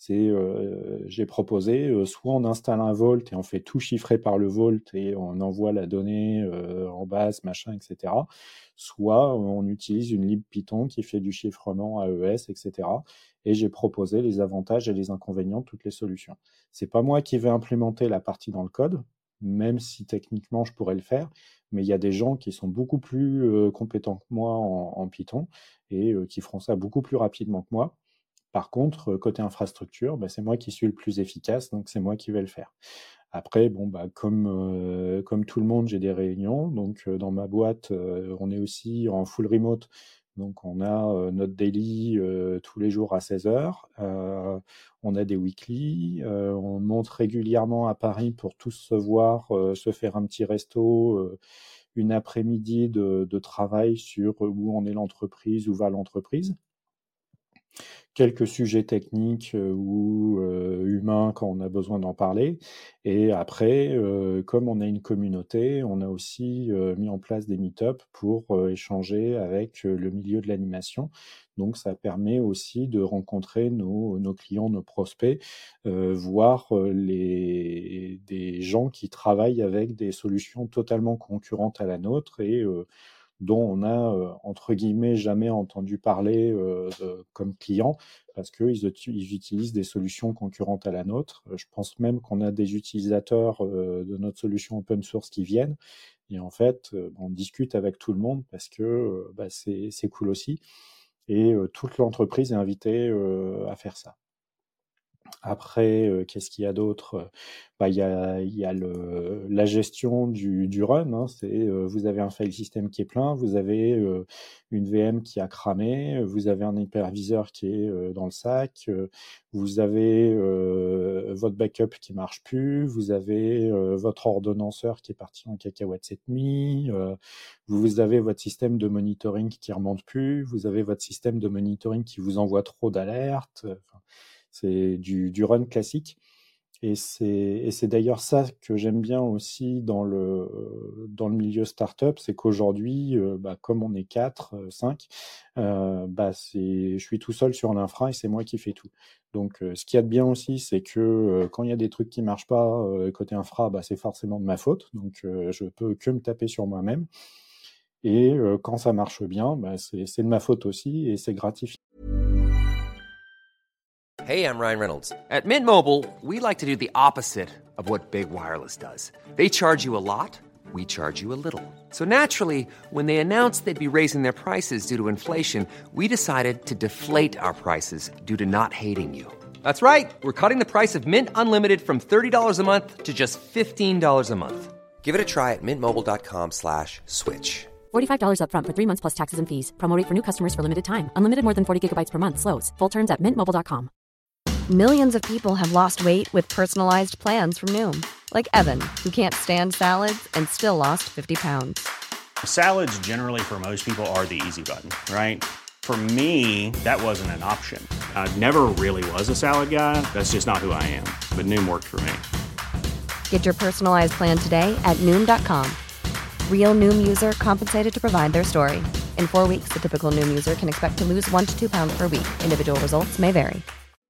J'ai proposé, soit on installe un Vault et on fait tout chiffrer par le Vault et on envoie la donnée en base, machin, etc. Soit on utilise une lib Python qui fait du chiffrement AES, etc. Et j'ai proposé les avantages et les inconvénients de toutes les solutions. C'est pas moi qui vais implémenter la partie dans le code, même si techniquement je pourrais le faire, mais il y a des gens qui sont beaucoup plus compétents que moi en Python et qui feront ça beaucoup plus rapidement que moi. Par contre, côté infrastructure, c'est moi qui suis le plus efficace, donc c'est moi qui vais le faire. Après, comme tout le monde, j'ai des réunions. Donc, dans ma boîte, on est aussi en full remote. Donc, on a notre daily tous les jours à 16h. On a des weekly. On monte régulièrement à Paris pour tous se voir, se faire un petit resto, une après-midi de travail sur où en est l'entreprise, où va l'entreprise. Quelques sujets techniques ou humains quand on a besoin d'en parler. Et après, comme on a une communauté, on a aussi mis en place des meet-up pour échanger avec le milieu de l'animation. Donc, ça permet aussi de rencontrer nos clients, nos prospects, voir des gens qui travaillent avec des solutions totalement concurrentes à la nôtre et dont on a, entre guillemets, jamais entendu parler comme client, parce qu'ils utilisent des solutions concurrentes à la nôtre. Je pense même qu'on a des utilisateurs de notre solution open source qui viennent, et en fait, on discute avec tout le monde, parce que c'est cool aussi, et toute l'entreprise est invitée à faire ça. Après, qu'est-ce qu'il y a d'autre? Il y a la gestion du run. Hein, vous avez un file system qui est plein, vous avez une VM qui a cramé, vous avez un hyperviseur qui est dans le sac, vous avez votre backup qui marche plus, vous avez votre ordonnanceur qui est parti en cacahuète cette nuit, vous avez votre système de monitoring qui remonte plus, vous avez votre système de monitoring qui vous envoie trop d'alertes. C'est du run classique. Et c'est d'ailleurs ça que j'aime bien aussi dans le milieu startup, c'est qu'aujourd'hui, comme on est 4, 5, je suis tout seul sur l'infra et c'est moi qui fais tout. Donc, ce qu'il y a de bien aussi, c'est que quand il y a des trucs qui marchent pas côté infra, c'est forcément de ma faute. Donc, je peux que me taper sur moi-même. Et quand ça marche bien, c'est de ma faute aussi et c'est gratifiant. Hey, I'm Ryan Reynolds. At Mint Mobile, we like to do the opposite of what Big Wireless does. They charge you a lot, we charge you a little. So naturally, when they announced they'd be raising their prices due to inflation, we decided to deflate our prices due to not hating you. That's right. We're cutting the price of Mint Unlimited from $30 a month to just $15 a month. Give it a try at mintmobile.com/switch. $45 up front for 3 months plus taxes and fees. Promo rate for new customers for limited time. Unlimited more than 40 gigabytes per month slows. Full terms at mintmobile.com. Millions of people have lost weight with personalized plans from Noom. Like Evan, who can't stand salads and still lost 50 pounds. Salads generally for most people are the easy button, right? For me, that wasn't an option. I never really was a salad guy. That's just not who I am. But Noom worked for me. Get your personalized plan today at Noom.com. Real Noom user compensated to provide their story. In 4 weeks, the typical Noom user can expect to lose 1 to 2 pounds per week. Individual results may vary.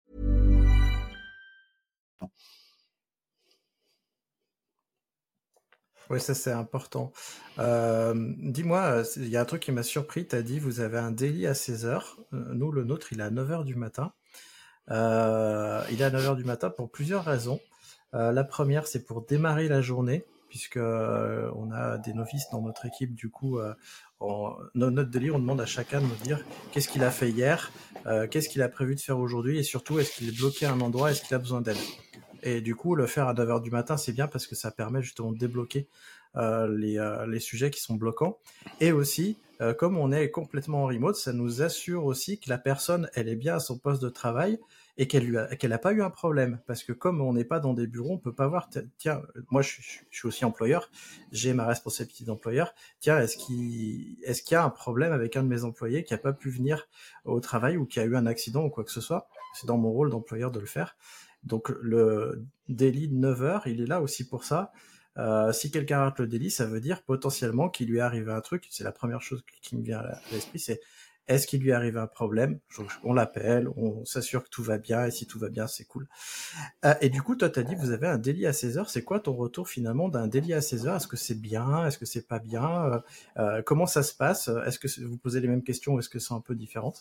Oui, ça c'est important. Dis-moi, il y a un truc qui m'a surpris, tu as dit vous avez un daily à 16h, nous le nôtre il est à 9h du matin. Il est à 9h du matin pour plusieurs raisons. La première c'est pour démarrer la journée, puisque on a des novices dans notre équipe, du coup notre daily on demande à chacun de nous dire qu'est-ce qu'il a fait hier, qu'est-ce qu'il a prévu de faire aujourd'hui et surtout est-ce qu'il est bloqué à un endroit, est-ce qu'il a besoin d'aide. Et du coup, le faire à 9h du matin, c'est bien parce que ça permet justement de débloquer les sujets qui sont bloquants. Et aussi, comme on est complètement en remote, ça nous assure aussi que la personne, elle est bien à son poste de travail et qu'elle a pas eu un problème. Parce que comme on n'est pas dans des bureaux, on peut pas voir, tiens, moi je suis aussi employeur, j'ai ma responsabilité d'employeur, tiens, est-ce qu'il y a un problème avec un de mes employés qui a pas pu venir au travail ou qui a eu un accident ou quoi que ce soit. C'est dans mon rôle d'employeur de le faire. Donc le daily de 9h, il est là aussi pour ça. Si quelqu'un rate le daily, ça veut dire potentiellement qu'il lui est arrivé un truc. C'est la première chose qui me vient à l'esprit, c'est est-ce qu'il lui est arrivé un problème? On l'appelle, on s'assure que tout va bien, et si tout va bien, c'est cool. Et du coup, toi, t'as dit vous avez un daily à 16h. C'est quoi ton retour finalement d'un daily à 16h? Est-ce que c'est bien? Est-ce que c'est pas bien? Comment ça se passe? Est-ce que vous posez les mêmes questions ou est-ce que c'est un peu différent?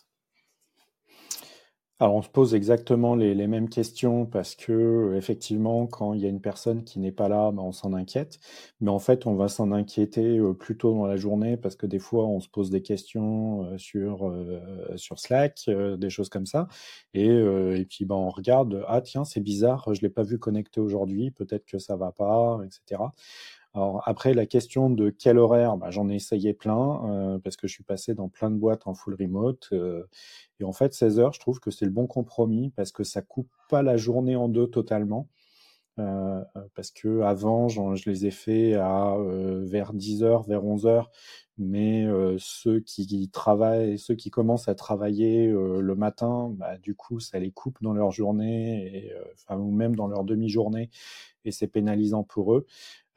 Alors, on se pose exactement les mêmes questions parce que, effectivement, quand il y a une personne qui n'est pas là, ben, on s'en inquiète. Mais en fait, on va s'en inquiéter plus tôt dans la journée parce que des fois, on se pose des questions sur Slack, des choses comme ça. Et puis, ben, on regarde, ah tiens, c'est bizarre, je l'ai pas vu connecté aujourd'hui, peut-être que ça va pas, etc. Alors après, la question de quel horaire, bah, j'en ai essayé plein parce que je suis passé dans plein de boîtes en full remote. Et en fait, 16h, je trouve que c'est le bon compromis parce que ça coupe pas la journée en deux totalement. Parce que avant, je les ai fait vers 10h, vers 11h. Mais ceux qui travaillent, ceux qui commencent à travailler le matin, bah, du coup, ça les coupe dans leur journée, ou même dans leur demi-journée, et c'est pénalisant pour eux.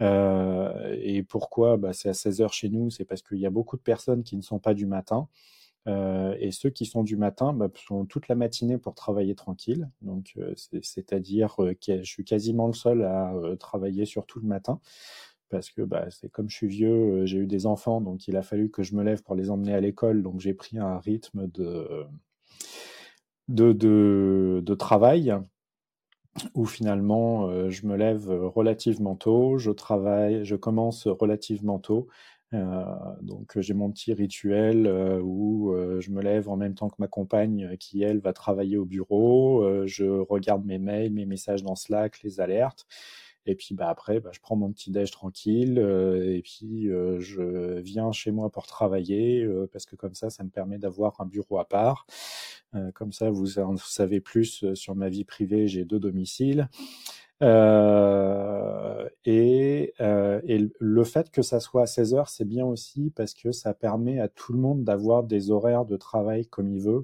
Et pourquoi c'est à 16h chez nous? C'est parce qu'il y a beaucoup de personnes qui ne sont pas du matin. Et ceux qui sont du matin sont toute la matinée pour travailler tranquille. Donc, c'est-à-dire que je suis quasiment le seul à travailler surtout le matin. Parce que c'est comme je suis vieux, j'ai eu des enfants, donc il a fallu que je me lève pour les emmener à l'école. Donc, j'ai pris un rythme de travail où finalement je me lève relativement tôt, je commence relativement tôt. Donc j'ai mon petit rituel où je me lève en même temps que ma compagne qui elle va travailler au bureau, je regarde mes mails, mes messages dans Slack, les alertes, et puis après je prends mon petit déj tranquille, et puis je viens chez moi pour travailler parce que comme ça me permet d'avoir un bureau à part. Comme ça vous savez plus sur ma vie privée, j'ai 2 domiciles. Et le fait que ça soit à 16h, c'est bien aussi parce que ça permet à tout le monde d'avoir des horaires de travail comme il veut.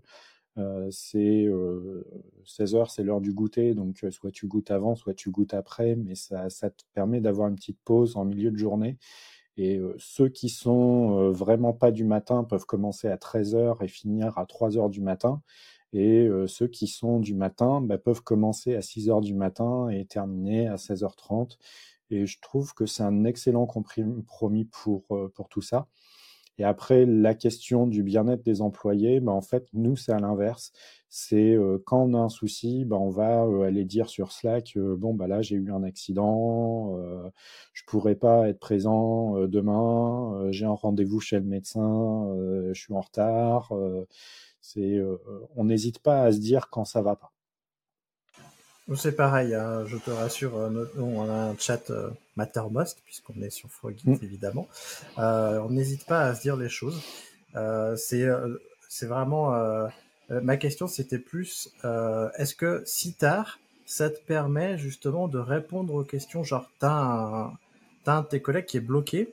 16h, c'est l'heure du goûter, donc soit tu goûtes avant, soit tu goûtes après, mais ça te permet d'avoir une petite pause en milieu de journée. Et ceux qui sont vraiment pas du matin peuvent commencer à 13h et finir à 3h du matin. Et ceux qui sont du matin peuvent commencer à 6h du matin et terminer à 16h30. Et je trouve que c'est un excellent compromis pour tout ça. Et après, la question du bien-être des employés, en fait, nous, c'est à l'inverse. C'est quand on a un souci, on va aller dire sur Slack, là, j'ai eu un accident, je pourrais pas être présent demain, j'ai un rendez-vous chez le médecin, je suis en retard. On n'hésite pas à se dire quand ça va pas. C'est pareil, hein, je te rassure, on a un chat Mattermost, puisqu'on est sur Frogit, évidemment. On n'hésite pas à se dire les choses. C'est vraiment Ma question, c'était plus, est-ce que CITAR, ça te permet justement de répondre aux questions, genre, t'as un de tes collègues qui est bloqué,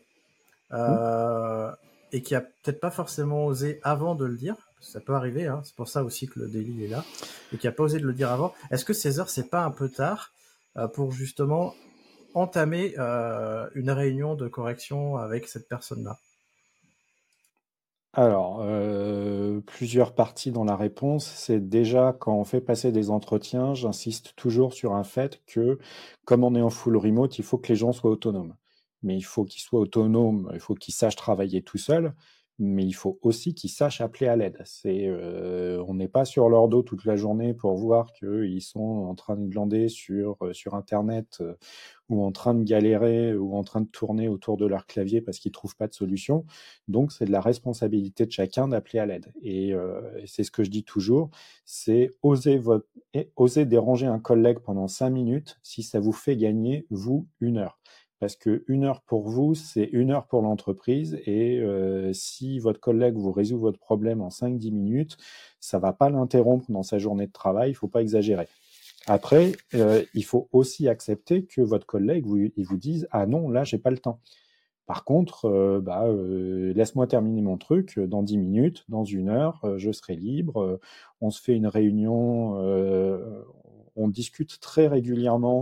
et qui a peut-être pas forcément osé avant de le dire, ça peut arriver, hein, c'est pour ça aussi que le délit est là, et qui a pas osé de le dire avant. Est-ce que 16 heures, c'est pas un peu tard pour justement entamer une réunion de correction avec cette personne-là? Alors, plusieurs parties dans la réponse. C'est déjà quand on fait passer des entretiens, j'insiste toujours sur un fait que, comme on est en full remote, il faut que les gens soient autonomes. Mais il faut qu'ils soient autonomes, il faut qu'ils sachent travailler tout seuls, mais il faut aussi qu'ils sachent appeler à l'aide. On n'est pas sur leur dos toute la journée pour voir qu'ils sont en train de glander sur Internet ou en train de galérer ou en train de tourner autour de leur clavier parce qu'ils ne trouvent pas de solution. Donc, c'est de la responsabilité de chacun d'appeler à l'aide. Et c'est ce que je dis toujours, c'est oser déranger un collègue pendant 5 minutes si ça vous fait gagner, vous, 1 heure. Parce que 1 heure pour vous, c'est 1 heure pour l'entreprise. Et si votre collègue vous résout votre problème en 5-10 minutes, ça ne va pas l'interrompre dans sa journée de travail, il ne faut pas exagérer. Après, il faut aussi accepter que votre collègue, il vous dise « Ah non, là, j'ai pas le temps ». Par contre, laisse-moi terminer mon truc, dans 10 minutes, dans 1 heure, je serai libre, on se fait une réunion, on discute très régulièrement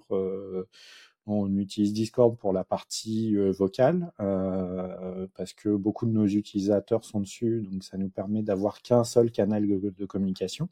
on utilise Discord pour la partie vocale, parce que beaucoup de nos utilisateurs sont dessus, donc ça nous permet d'avoir qu'un seul canal de communication.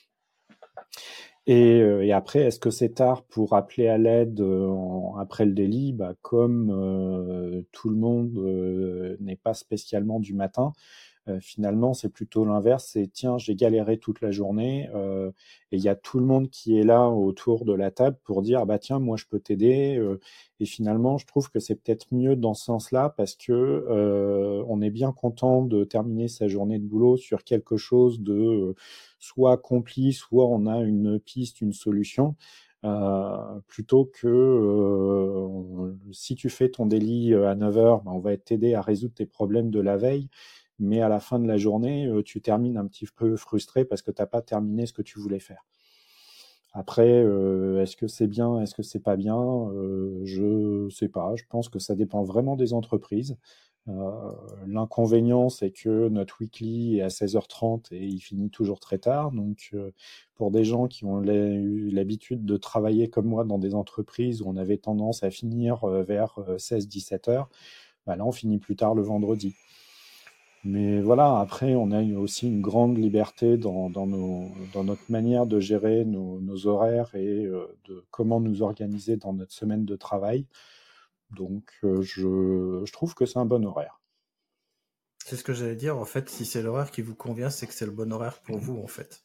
Et après, est-ce que c'est tard pour appeler à l'aide après le délit? Comme tout le monde n'est pas spécialement du matin, finalement, c'est plutôt l'inverse. C'est tiens, j'ai galéré toute la journée, et il y a tout le monde qui est là autour de la table pour dire bah tiens, moi je peux t'aider. Et finalement, je trouve que c'est peut-être mieux dans ce sens-là parce que on est bien content de terminer sa journée de boulot sur quelque chose de soit accompli, soit on a une piste, une solution. Plutôt que si tu fais ton délit à 9h, on va t'aider à résoudre tes problèmes de la veille, mais à la fin de la journée, tu termines un petit peu frustré parce que tu n'as pas terminé ce que tu voulais faire. Après, est-ce que c'est bien, est-ce que c'est pas bien? Je sais pas, je pense que ça dépend vraiment des entreprises. L'inconvénient, c'est que notre weekly est à 16h30 et il finit toujours très tard. Donc, pour des gens qui ont eu l'habitude de travailler comme moi dans des entreprises où on avait tendance à finir vers 16-17h, là, on finit plus tard le vendredi. Mais voilà, après, on a aussi une grande liberté dans notre manière de gérer nos horaires et de comment nous organiser dans notre semaine de travail. Donc, je trouve que c'est un bon horaire. C'est ce que j'allais dire, en fait, si c'est l'horaire qui vous convient, c'est que c'est le bon horaire pour vous, en fait.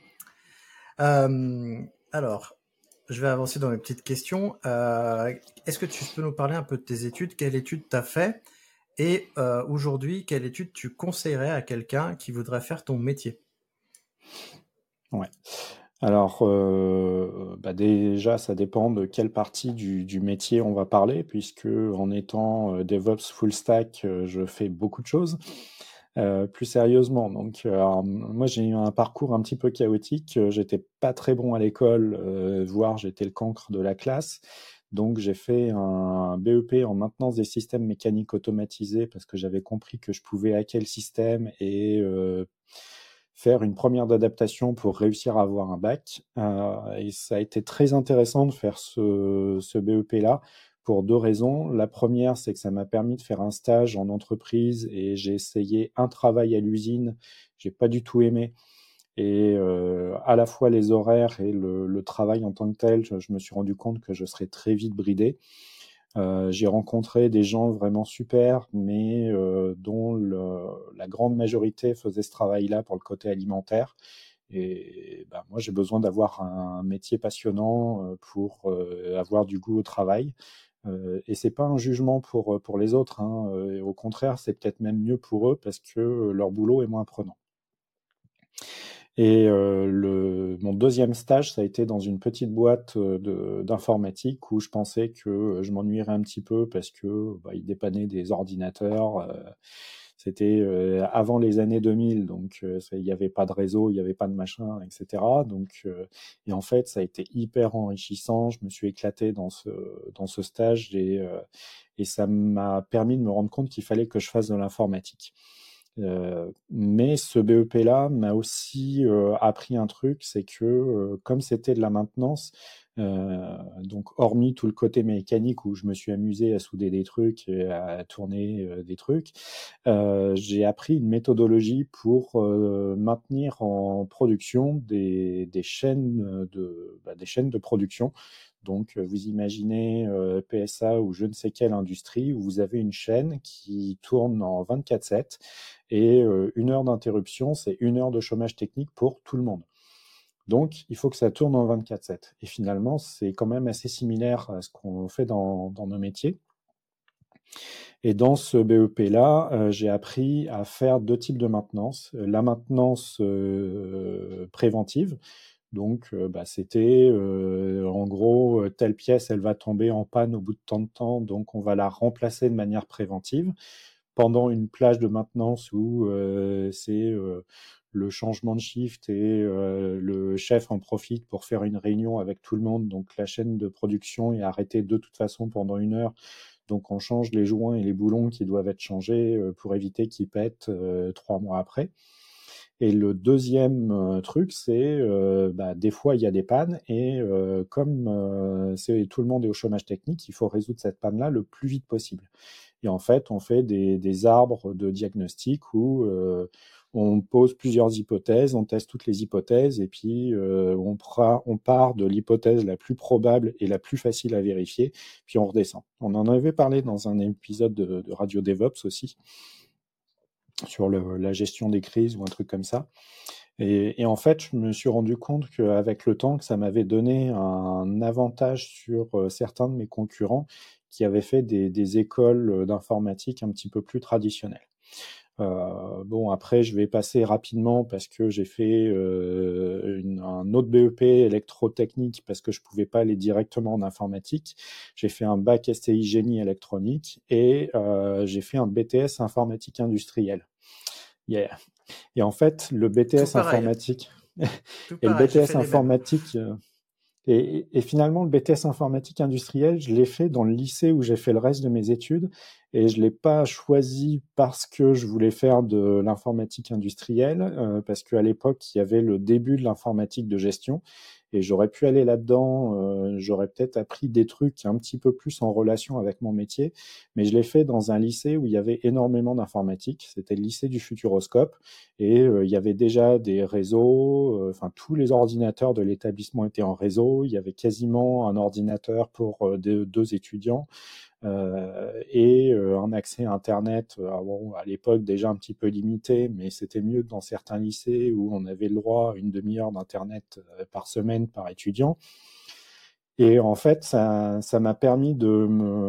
Alors, je vais avancer dans mes petites questions. Est-ce que tu peux nous parler un peu de tes études? Quelle étude tu as fait? Et aujourd'hui, quelle étude tu conseillerais à quelqu'un qui voudrait faire ton métier? Ouais. Alors, déjà, ça dépend de quelle partie du métier on va parler, puisque en étant DevOps full stack, je fais beaucoup de choses. Plus sérieusement, donc moi j'ai eu un parcours un petit peu chaotique. J'étais pas très bon à l'école, voire j'étais le cancre de la classe. Donc j'ai fait un BEP en maintenance des systèmes mécaniques automatisés parce que j'avais compris que je pouvais hacker le système et faire une première d'adaptation pour réussir à avoir un bac. Et ça a été très intéressant de faire ce BEP-là pour 2 raisons. La première, c'est que ça m'a permis de faire un stage en entreprise et j'ai essayé un travail à l'usine. J'ai pas du tout aimé. Et à la fois les horaires et le travail en tant que tel, je me suis rendu compte que je serais très vite bridé. J'ai rencontré des gens vraiment super, mais dont la grande majorité faisait ce travail-là pour le côté alimentaire. Et moi, j'ai besoin d'avoir un métier passionnant pour avoir du goût au travail. Et c'est pas un jugement pour les autres, hein. Au contraire, c'est peut-être même mieux pour eux parce que leur boulot est moins prenant. Et mon deuxième stage, ça a été dans une petite boîte d'informatique où je pensais que je m'ennuierais un petit peu parce que ils dépannaient des ordinateurs. C'était avant les années 2000, donc il n'y avait pas de réseau, il n'y avait pas de machin, etc. Donc, et en fait, ça a été hyper enrichissant. Je me suis éclaté dans ce stage et ça m'a permis de me rendre compte qu'il fallait que je fasse de l'informatique. Mais ce BEP-là m'a aussi appris un truc, c'est que comme c'était de la maintenance, donc hormis tout le côté mécanique où je me suis amusé à souder des trucs et à tourner des trucs, j'ai appris une méthodologie pour maintenir en production des chaînes des chaînes de production. Donc, vous imaginez PSA ou je ne sais quelle industrie où vous avez une chaîne qui tourne en 24/7 et 1 heure d'interruption, c'est 1 heure de chômage technique pour tout le monde. Donc, il faut que ça tourne en 24/7. Et finalement, c'est quand même assez similaire à ce qu'on fait dans nos métiers. Et dans ce BEP-là, j'ai appris à faire 2 types de maintenance. La maintenance préventive. Donc, c'était en gros, telle pièce, elle va tomber en panne au bout de tant de temps, donc on va la remplacer de manière préventive. Pendant une plage de maintenance où c'est le changement de shift et le chef en profite pour faire une réunion avec tout le monde, donc la chaîne de production est arrêtée de toute façon pendant 1 heure. Donc on change les joints et les boulons qui doivent être changés pour éviter qu'ils pètent 3 mois après. Et le deuxième truc, c'est des fois il y a des pannes et comme tout le monde est au chômage technique, il faut résoudre cette panne-là le plus vite possible. Et en fait, on fait des arbres de diagnostic où on pose plusieurs hypothèses, on teste toutes les hypothèses et puis on part de l'hypothèse la plus probable et la plus facile à vérifier, puis on redescend. On en avait parlé dans un épisode de Radio DevOps aussi, sur la gestion des crises ou un truc comme ça. Et en fait, je me suis rendu compte qu'avec le temps, que ça m'avait donné un avantage sur certains de mes concurrents qui avaient fait des écoles d'informatique un petit peu plus traditionnelles. Après, je vais passer rapidement parce que j'ai fait un autre BEP électrotechnique parce que je pouvais pas aller directement en informatique. J'ai fait un bac STI génie électronique et j'ai fait un BTS informatique industrielle. Yeah. Et en fait, le BTS informatique et le BTS informatique et finalement le BTS informatique industriel, je l'ai fait dans le lycée où j'ai fait le reste de mes études et je l'ai pas choisi parce que je voulais faire de l'informatique industrielle parce qu'à l'époque, il y avait le début de l'informatique de gestion et j'aurais pu aller là-dedans, j'aurais peut-être appris des trucs un petit peu plus en relation avec mon métier, mais je l'ai fait dans un lycée où il y avait énormément d'informatique, c'était le lycée du Futuroscope, et il y avait déjà des réseaux, tous les ordinateurs de l'établissement étaient en réseau, il y avait quasiment un ordinateur pour 2 étudiants, et un accès à Internet, à l'époque déjà un petit peu limité, mais c'était mieux que dans certains lycées où on avait le droit à une demi-heure d'Internet par semaine par étudiant. Et en fait, ça m'a permis de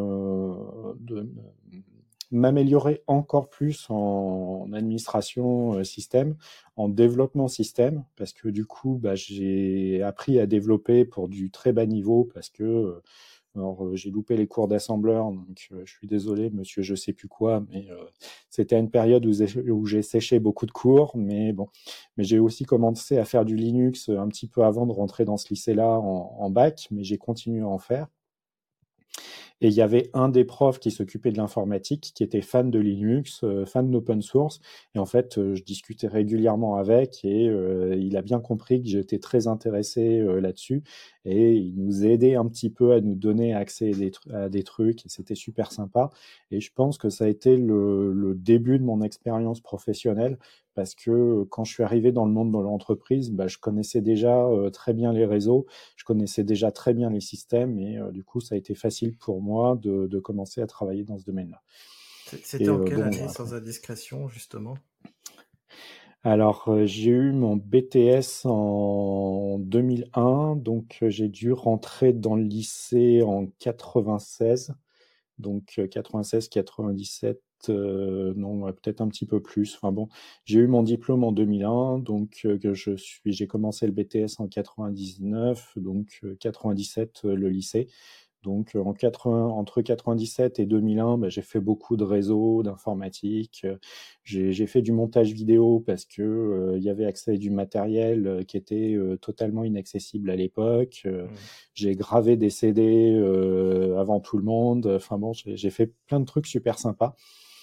m'améliorer encore plus en administration système, en développement système, parce que du coup, j'ai appris à développer pour du très bas niveau, parce que j'ai loupé les cours d'assembleur, donc je suis désolé, monsieur, je sais plus quoi, mais c'était une période où j'ai séché beaucoup de cours, mais bon. Mais j'ai aussi commencé à faire du Linux un petit peu avant de rentrer dans ce lycée-là en bac, mais j'ai continué à en faire. Et il y avait un des profs qui s'occupait de l'informatique, qui était fan de Linux, fan d'open source. Et en fait, je discutais régulièrement avec et il a bien compris que j'étais très intéressé là-dessus. Et il nous aidait un petit peu à nous donner accès à des trucs. Et c'était super sympa. Et je pense que ça a été le début de mon expérience professionnelle. Parce que quand je suis arrivé dans le monde de l'entreprise, je connaissais déjà très bien les réseaux, je connaissais déjà très bien les systèmes et du coup, ça a été facile pour moi de commencer à travailler dans ce domaine-là. C'était en quelle année, sans indiscrétion, justement? Alors, j'ai eu mon BTS en 2001, donc j'ai dû rentrer dans le lycée en 96, donc 96, 97, non, peut-être un petit peu plus. Enfin bon, j'ai eu mon diplôme en 2001, donc j'ai commencé le BTS en 99, donc 97 le lycée. Donc entre 97 et 2001, j'ai fait beaucoup de réseaux, d'informatique. J'ai fait du montage vidéo parce que il y avait accès à du matériel qui était totalement inaccessible à l'époque. J'ai gravé des CD avant tout le monde. Enfin bon, j'ai fait plein de trucs super sympas.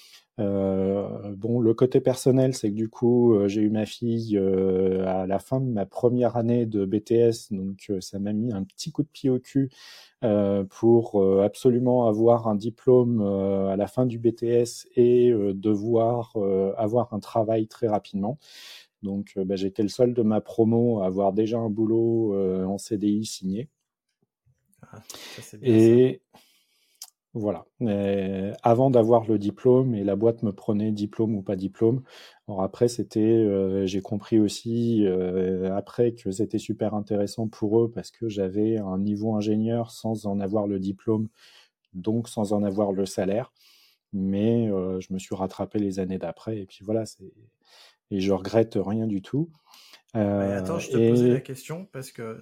Bon, le côté personnel, c'est que du coup, j'ai eu ma fille à la fin de ma première année de BTS, donc ça m'a mis un petit coup de pied au cul pour absolument avoir un diplôme à la fin du BTS et devoir avoir un travail très rapidement. Donc, j'étais le seul de ma promo à avoir déjà un boulot en CDI signé. Ah, ça c'est bien et voilà. Avant d'avoir le diplôme, et la boîte me prenait diplôme ou pas diplôme. Alors après, j'ai compris aussi après que c'était super intéressant pour eux parce que j'avais un niveau ingénieur sans en avoir le diplôme, donc sans en avoir le salaire. Mais je me suis rattrapé les années d'après et puis voilà, et je regrette rien du tout. Mais attends, je te posais la question parce que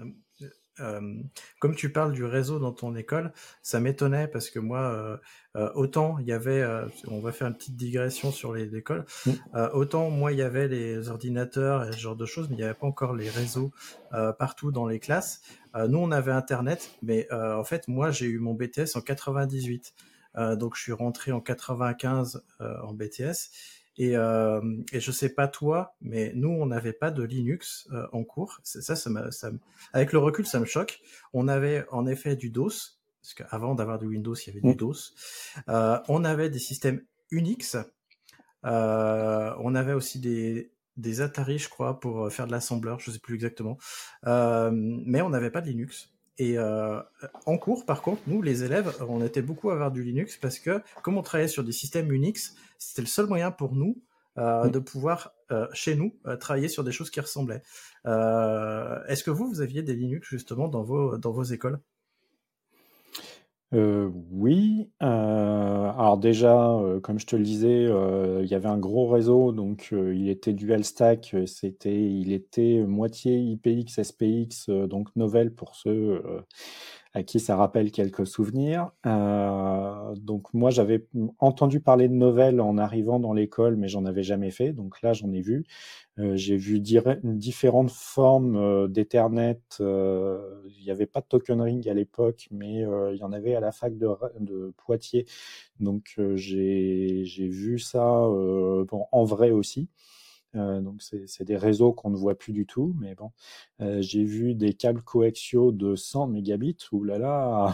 comme tu parles du réseau dans ton école, ça m'étonnait parce que moi, autant il y avait, on va faire une petite digression sur l'école, autant moi il y avait les ordinateurs et ce genre de choses, mais il n'y avait pas encore les réseaux partout dans les classes. Nous on avait Internet, mais en fait moi j'ai eu mon BTS en 98, donc je suis rentré en 95 en BTS. Et je sais pas toi, mais nous, on n'avait pas de Linux en cours. Avec le recul, ça me choque. On avait en effet du DOS, parce qu'avant d'avoir du Windows, il y avait du DOS. On avait des systèmes Unix. On avait aussi des Atari, je crois, pour faire de l'assembleur, je sais plus exactement. Mais on n'avait pas de Linux. Et en cours, par contre, nous, les élèves, on était beaucoup à avoir du Linux parce que, comme on travaillait sur des systèmes Unix, c'était le seul moyen pour nous de pouvoir, chez nous, travailler sur des choses qui ressemblaient. Est-ce que vous aviez des Linux, justement, dans vos écoles ? Oui. Alors déjà, comme je te le disais, il y avait un gros réseau, donc il était dual stack. Il était moitié IPX, SPX, donc Novell pour ceux à qui ça rappelle quelques souvenirs. Donc moi, j'avais entendu parler de Novell en arrivant dans l'école, mais j'en avais jamais fait. Donc là, j'en ai vu. J'ai vu différentes formes d'Ethernet. Il n'y avait pas de token ring à l'époque, mais il y en avait à la fac de Poitiers. Donc j'ai vu ça en vrai aussi. Donc c'est des réseaux qu'on ne voit plus du tout, mais bon, j'ai vu des câbles coaxiaux de 100 mégabits. Ouh là là.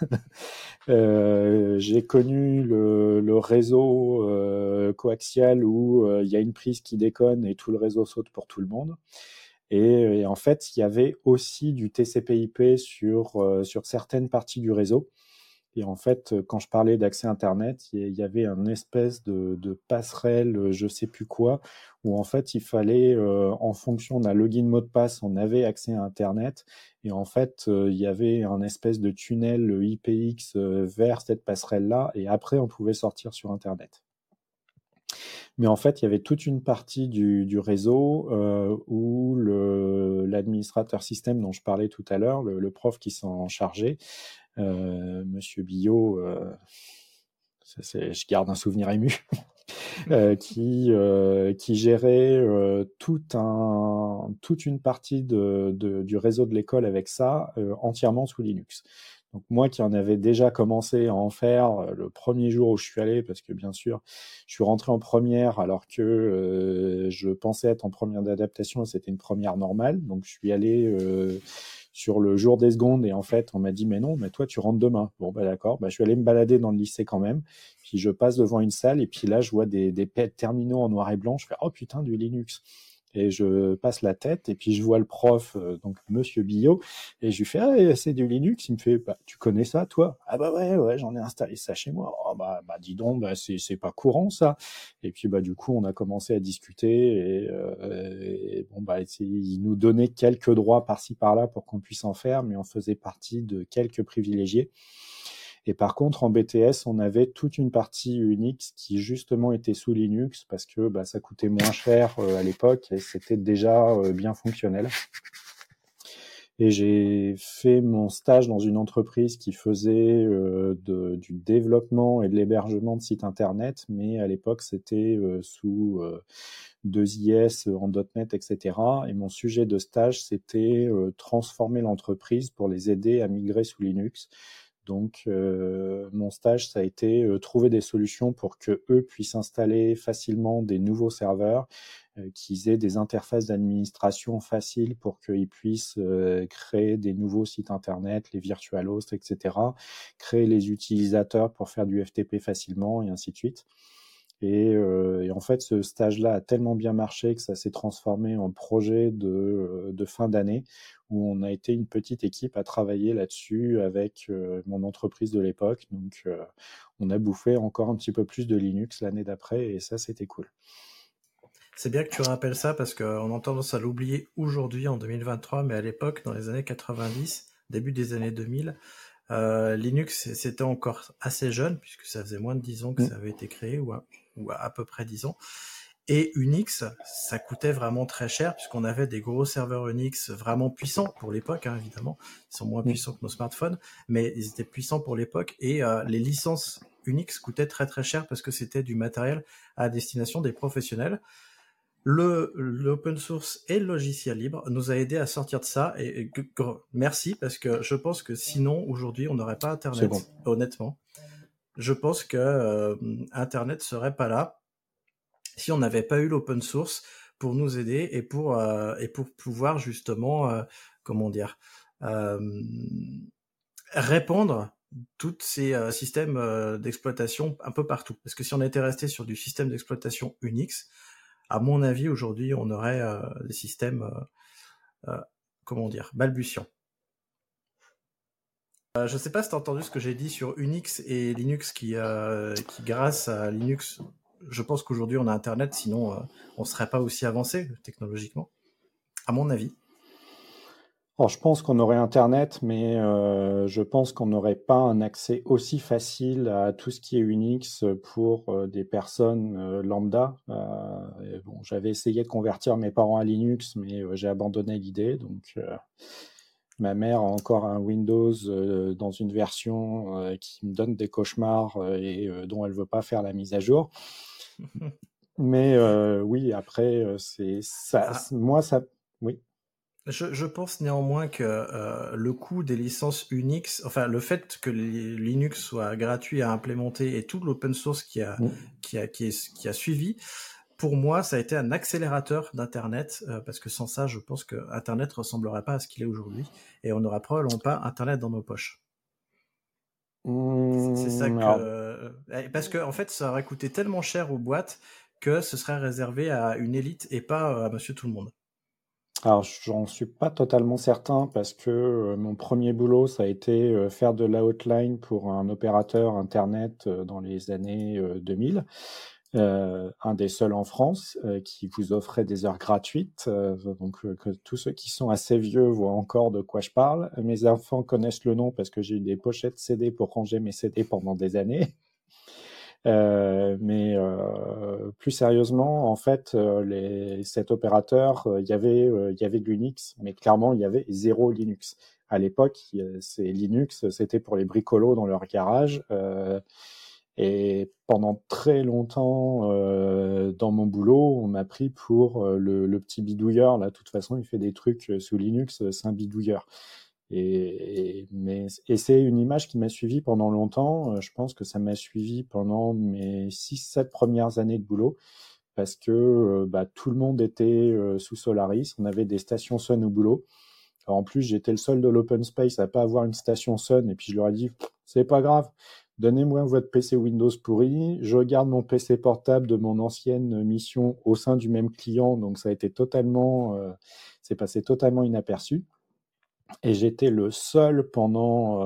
J'ai connu le réseau coaxial où il y a une prise qui déconne et tout le réseau saute pour tout le monde. Et en fait, il y avait aussi du TCP/IP sur certaines parties du réseau. Et en fait, quand je parlais d'accès Internet, il y avait un espèce de passerelle, je sais plus quoi, où en fait, il fallait, en fonction d'un login mot de passe, on avait accès à Internet. Et en fait, il y avait un espèce de tunnel IPX vers cette passerelle-là. Et après, on pouvait sortir sur Internet. Mais en fait, il y avait toute une partie du réseau où l'administrateur système dont je parlais tout à l'heure, le prof qui s'en chargeait, Monsieur Billot, je garde un souvenir ému, qui gérait toute une partie du réseau de l'école avec ça, entièrement sous Linux. Donc moi qui en avais déjà commencé à en faire le premier jour où je suis allé, parce que bien sûr, je suis rentré en première alors que je pensais être en première d'adaptation, c'était une première normale. Donc je suis allé sur le jour des secondes et en fait on m'a dit mais non, mais toi tu rentres demain. Bon d'accord, je suis allé me balader dans le lycée quand même. Puis je passe devant une salle et puis là je vois des terminaux en noir et blanc. Je fais oh putain du Linux. Et je passe la tête et puis je vois le prof, donc Monsieur Billot, et je lui fais ah c'est du Linux. Il me fait tu connais ça toi? Ah ouais j'en ai installé ça chez moi. Oh dis donc c'est pas courant ça. Et puis du coup on a commencé à discuter et bon il nous donnait quelques droits par-ci par-là pour qu'on puisse en faire, mais on faisait partie de quelques privilégiés. Et par contre, en BTS, on avait toute une partie Unix qui justement était sous Linux parce que ça coûtait moins cher à l'époque et c'était déjà bien fonctionnel. Et j'ai fait mon stage dans une entreprise qui faisait du développement et de l'hébergement de sites internet, mais à l'époque c'était sous 2IS en .NET, etc. Et mon sujet de stage, c'était transformer l'entreprise pour les aider à migrer sous Linux. Donc, mon stage, ça a été trouver des solutions pour que eux puissent installer facilement des nouveaux serveurs, qu'ils aient des interfaces d'administration faciles pour qu'ils puissent créer des nouveaux sites internet, les virtual hosts, etc., créer les utilisateurs pour faire du FTP facilement, et ainsi de suite. Et en fait, ce stage-là a tellement bien marché que ça s'est transformé en projet de fin d'année où on a été une petite équipe à travailler là-dessus avec mon entreprise de l'époque. Donc, on a bouffé encore un petit peu plus de Linux l'année d'après et ça, c'était cool. C'est bien que tu rappelles ça parce qu'on a tendance à l'oublier aujourd'hui en 2023, mais à l'époque, dans les années 90, début des années 2000, Linux, c'était encore assez jeune puisque ça faisait moins de 10 ans que ça avait été créé ou à peu près 10 ans. Et Unix, ça coûtait vraiment très cher puisqu'on avait des gros serveurs Unix vraiment puissants pour l'époque, hein, évidemment. Ils sont moins puissants que nos smartphones, mais ils étaient puissants pour l'époque et les licences Unix coûtaient très très cher parce que c'était du matériel à destination des professionnels. L'open source et le logiciel libre nous a aidé à sortir de ça et merci parce que je pense que sinon aujourd'hui on n'aurait pas Internet, honnêtement. Je pense que Internet serait pas là si on n'avait pas eu l'open source pour nous aider et pour pouvoir justement répandre tous ces systèmes d'exploitation un peu partout. Parce que si on était resté sur du système d'exploitation Unix, à mon avis, aujourd'hui, on aurait des systèmes, balbutiants. Je ne sais pas si tu as entendu ce que j'ai dit sur Unix et Linux qui grâce à Linux, je pense qu'aujourd'hui, on a Internet, sinon on ne serait pas aussi avancé technologiquement, à mon avis. Alors, je pense qu'on aurait Internet, mais je pense qu'on n'aurait pas un accès aussi facile à tout ce qui est Unix pour des personnes lambda. J'avais essayé de convertir mes parents à Linux, mais j'ai abandonné l'idée. Donc, ma mère a encore un Windows dans une version qui me donne des cauchemars et dont elle veut pas faire la mise à jour. Mais oui, après, c'est ça. Moi, ça, oui. Je pense néanmoins que le coût des licences Unix, enfin le fait que Linux soit gratuit à implémenter et tout l'open source qui a suivi, pour moi ça a été un accélérateur d'Internet parce que sans ça je pense que Internet ressemblerait pas à ce qu'il est aujourd'hui et on n'aura probablement pas Internet dans nos poches. C'est ça que parce que en fait ça aurait coûté tellement cher aux boîtes que ce serait réservé à une élite et pas à monsieur tout le monde. Alors, j'en suis pas totalement certain parce que mon premier boulot, ça a été faire de l'outline pour un opérateur Internet dans les années 2000, un des seuls en France qui vous offrait des heures gratuites. Donc, que tous ceux qui sont assez vieux voient encore de quoi je parle. Mes enfants connaissent le nom parce que j'ai eu des pochettes CD pour ranger mes CD pendant des années. Mais plus sérieusement, en fait, cet opérateur, il y avait de l'Unix, mais clairement, il y avait zéro Linux. À l'époque, c'est Linux, c'était pour les bricolos dans leur garage. Et pendant très longtemps, dans mon boulot, on m'a pris pour le petit bidouilleur. Là, de toute façon, il fait des trucs sous Linux, c'est un bidouilleur. Et c'est une image qui m'a suivi pendant longtemps. Je pense que ça m'a suivi pendant mes 6-7 premières années de boulot parce que tout le monde était sous Solaris. On avait des stations Sun au boulot. Alors, en plus, j'étais le seul de l'open space à pas avoir une station Sun. Et puis, je leur ai dit, c'est pas grave. Donnez-moi votre PC Windows pourri. Je garde mon PC portable de mon ancienne mission au sein du même client. Donc, ça a été c'est passé totalement inaperçu. Et j'étais le seul pendant,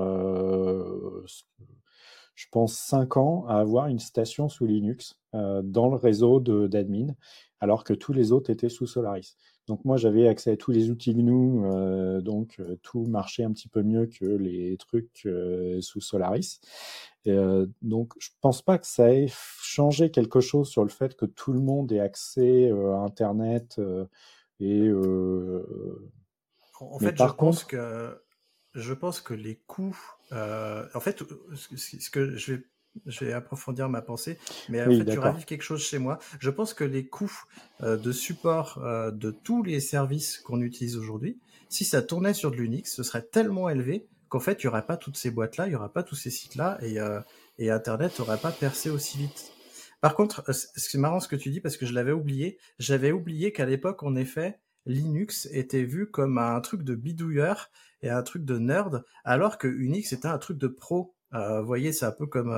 je pense, 5 ans à avoir une station sous Linux dans le réseau d'admin, alors que tous les autres étaient sous Solaris. Donc moi, j'avais accès à tous les outils GNU, donc tout marchait un petit peu mieux que les trucs sous Solaris. Et, donc je pense pas que ça ait changé quelque chose sur le fait que tout le monde ait accès à Internet. En Mais fait, par contre, je pense que les coûts, en fait, ce que je vais approfondir ma pensée, mais en oui, fait, tu d'accord. ravives quelque chose chez moi. Je pense que les coûts de support de tous les services qu'on utilise aujourd'hui, si ça tournait sur de l'Unix, ce serait tellement élevé qu'en fait, il y aurait pas toutes ces boîtes-là, il y aurait pas tous ces sites-là, et Internet n'aurait pas percé aussi vite. Par contre, c'est marrant ce que tu dis parce que je l'avais oublié. J'avais oublié qu'à l'époque, en effet, Linux était vu comme un truc de bidouilleur et un truc de nerd, alors que Unix était un truc de pro. Vous voyez, c'est un peu comme...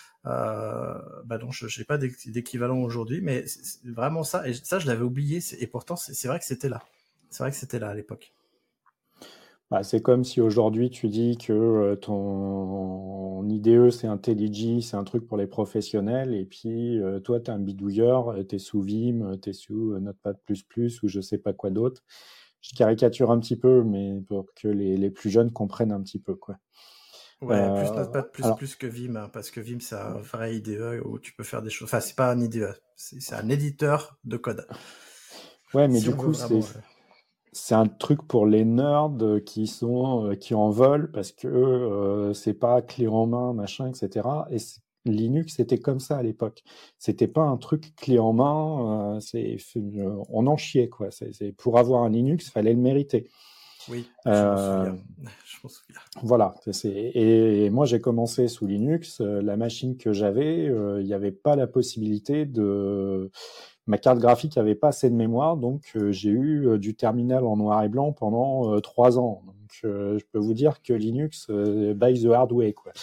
bah non, je n'ai pas d'équivalent aujourd'hui, mais c'est vraiment ça. Et ça, je l'avais oublié. Et pourtant, c'est vrai que c'était là. C'est vrai que c'était là à l'époque. Bah, c'est comme si aujourd'hui tu dis que ton IDE c'est IntelliJ, c'est un truc pour les professionnels, et puis toi tu es un bidouilleur, tu es sous Vim, tu es sous Notepad++ ou je sais pas quoi d'autre. Je caricature un petit peu, mais pour que les plus jeunes comprennent un petit peu, quoi. Ouais, plus Notepad++ Alors, que Vim, hein, parce que Vim, c'est un vrai IDE où tu peux faire des choses. Enfin, c'est pas un IDE, c'est un éditeur de code. ouais, mais Si du on veut coup, vraiment... c'est un truc pour les nerds qui en veulent parce que c'est pas clé en main, machin, etc. Et Linux, c'était comme ça à l'époque. C'était pas un truc clé en main. On en chiait, quoi. Pour avoir un Linux, fallait le mériter. Oui, je m'en souviens. Je m'en souviens. Voilà. Et moi, j'ai commencé sous Linux. La machine que j'avais, il n'y avait pas la possibilité de. Ma carte graphique avait pas assez de mémoire, donc j'ai eu du terminal en noir et blanc pendant 3 ans. Donc je peux vous dire que Linux by the hard way, quoi.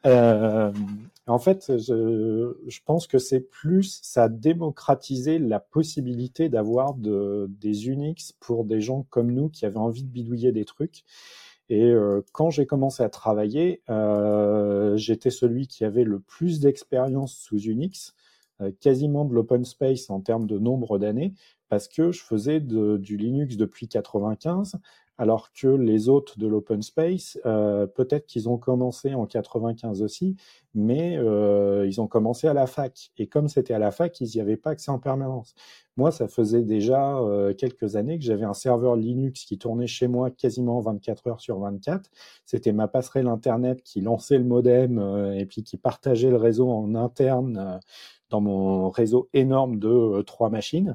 En fait, je pense que c'est plus ça a démocratisé la possibilité d'avoir des Unix pour des gens comme nous qui avaient envie de bidouiller des trucs. Et quand j'ai commencé à travailler, j'étais celui qui avait le plus d'expérience sous Unix, quasiment de l'open space en termes de nombre d'années, parce que je faisais du Linux depuis 95, alors que les autres de l'open space, peut-être qu'ils ont commencé en 95 aussi, mais ils ont commencé à la fac. Et comme c'était à la fac, ils n'y avaient pas accès en permanence. Moi, ça faisait déjà quelques années que j'avais un serveur Linux qui tournait chez moi quasiment 24 heures sur 24. C'était ma passerelle Internet qui lançait le modem et puis qui partageait le réseau en interne dans mon réseau énorme de 3 machines.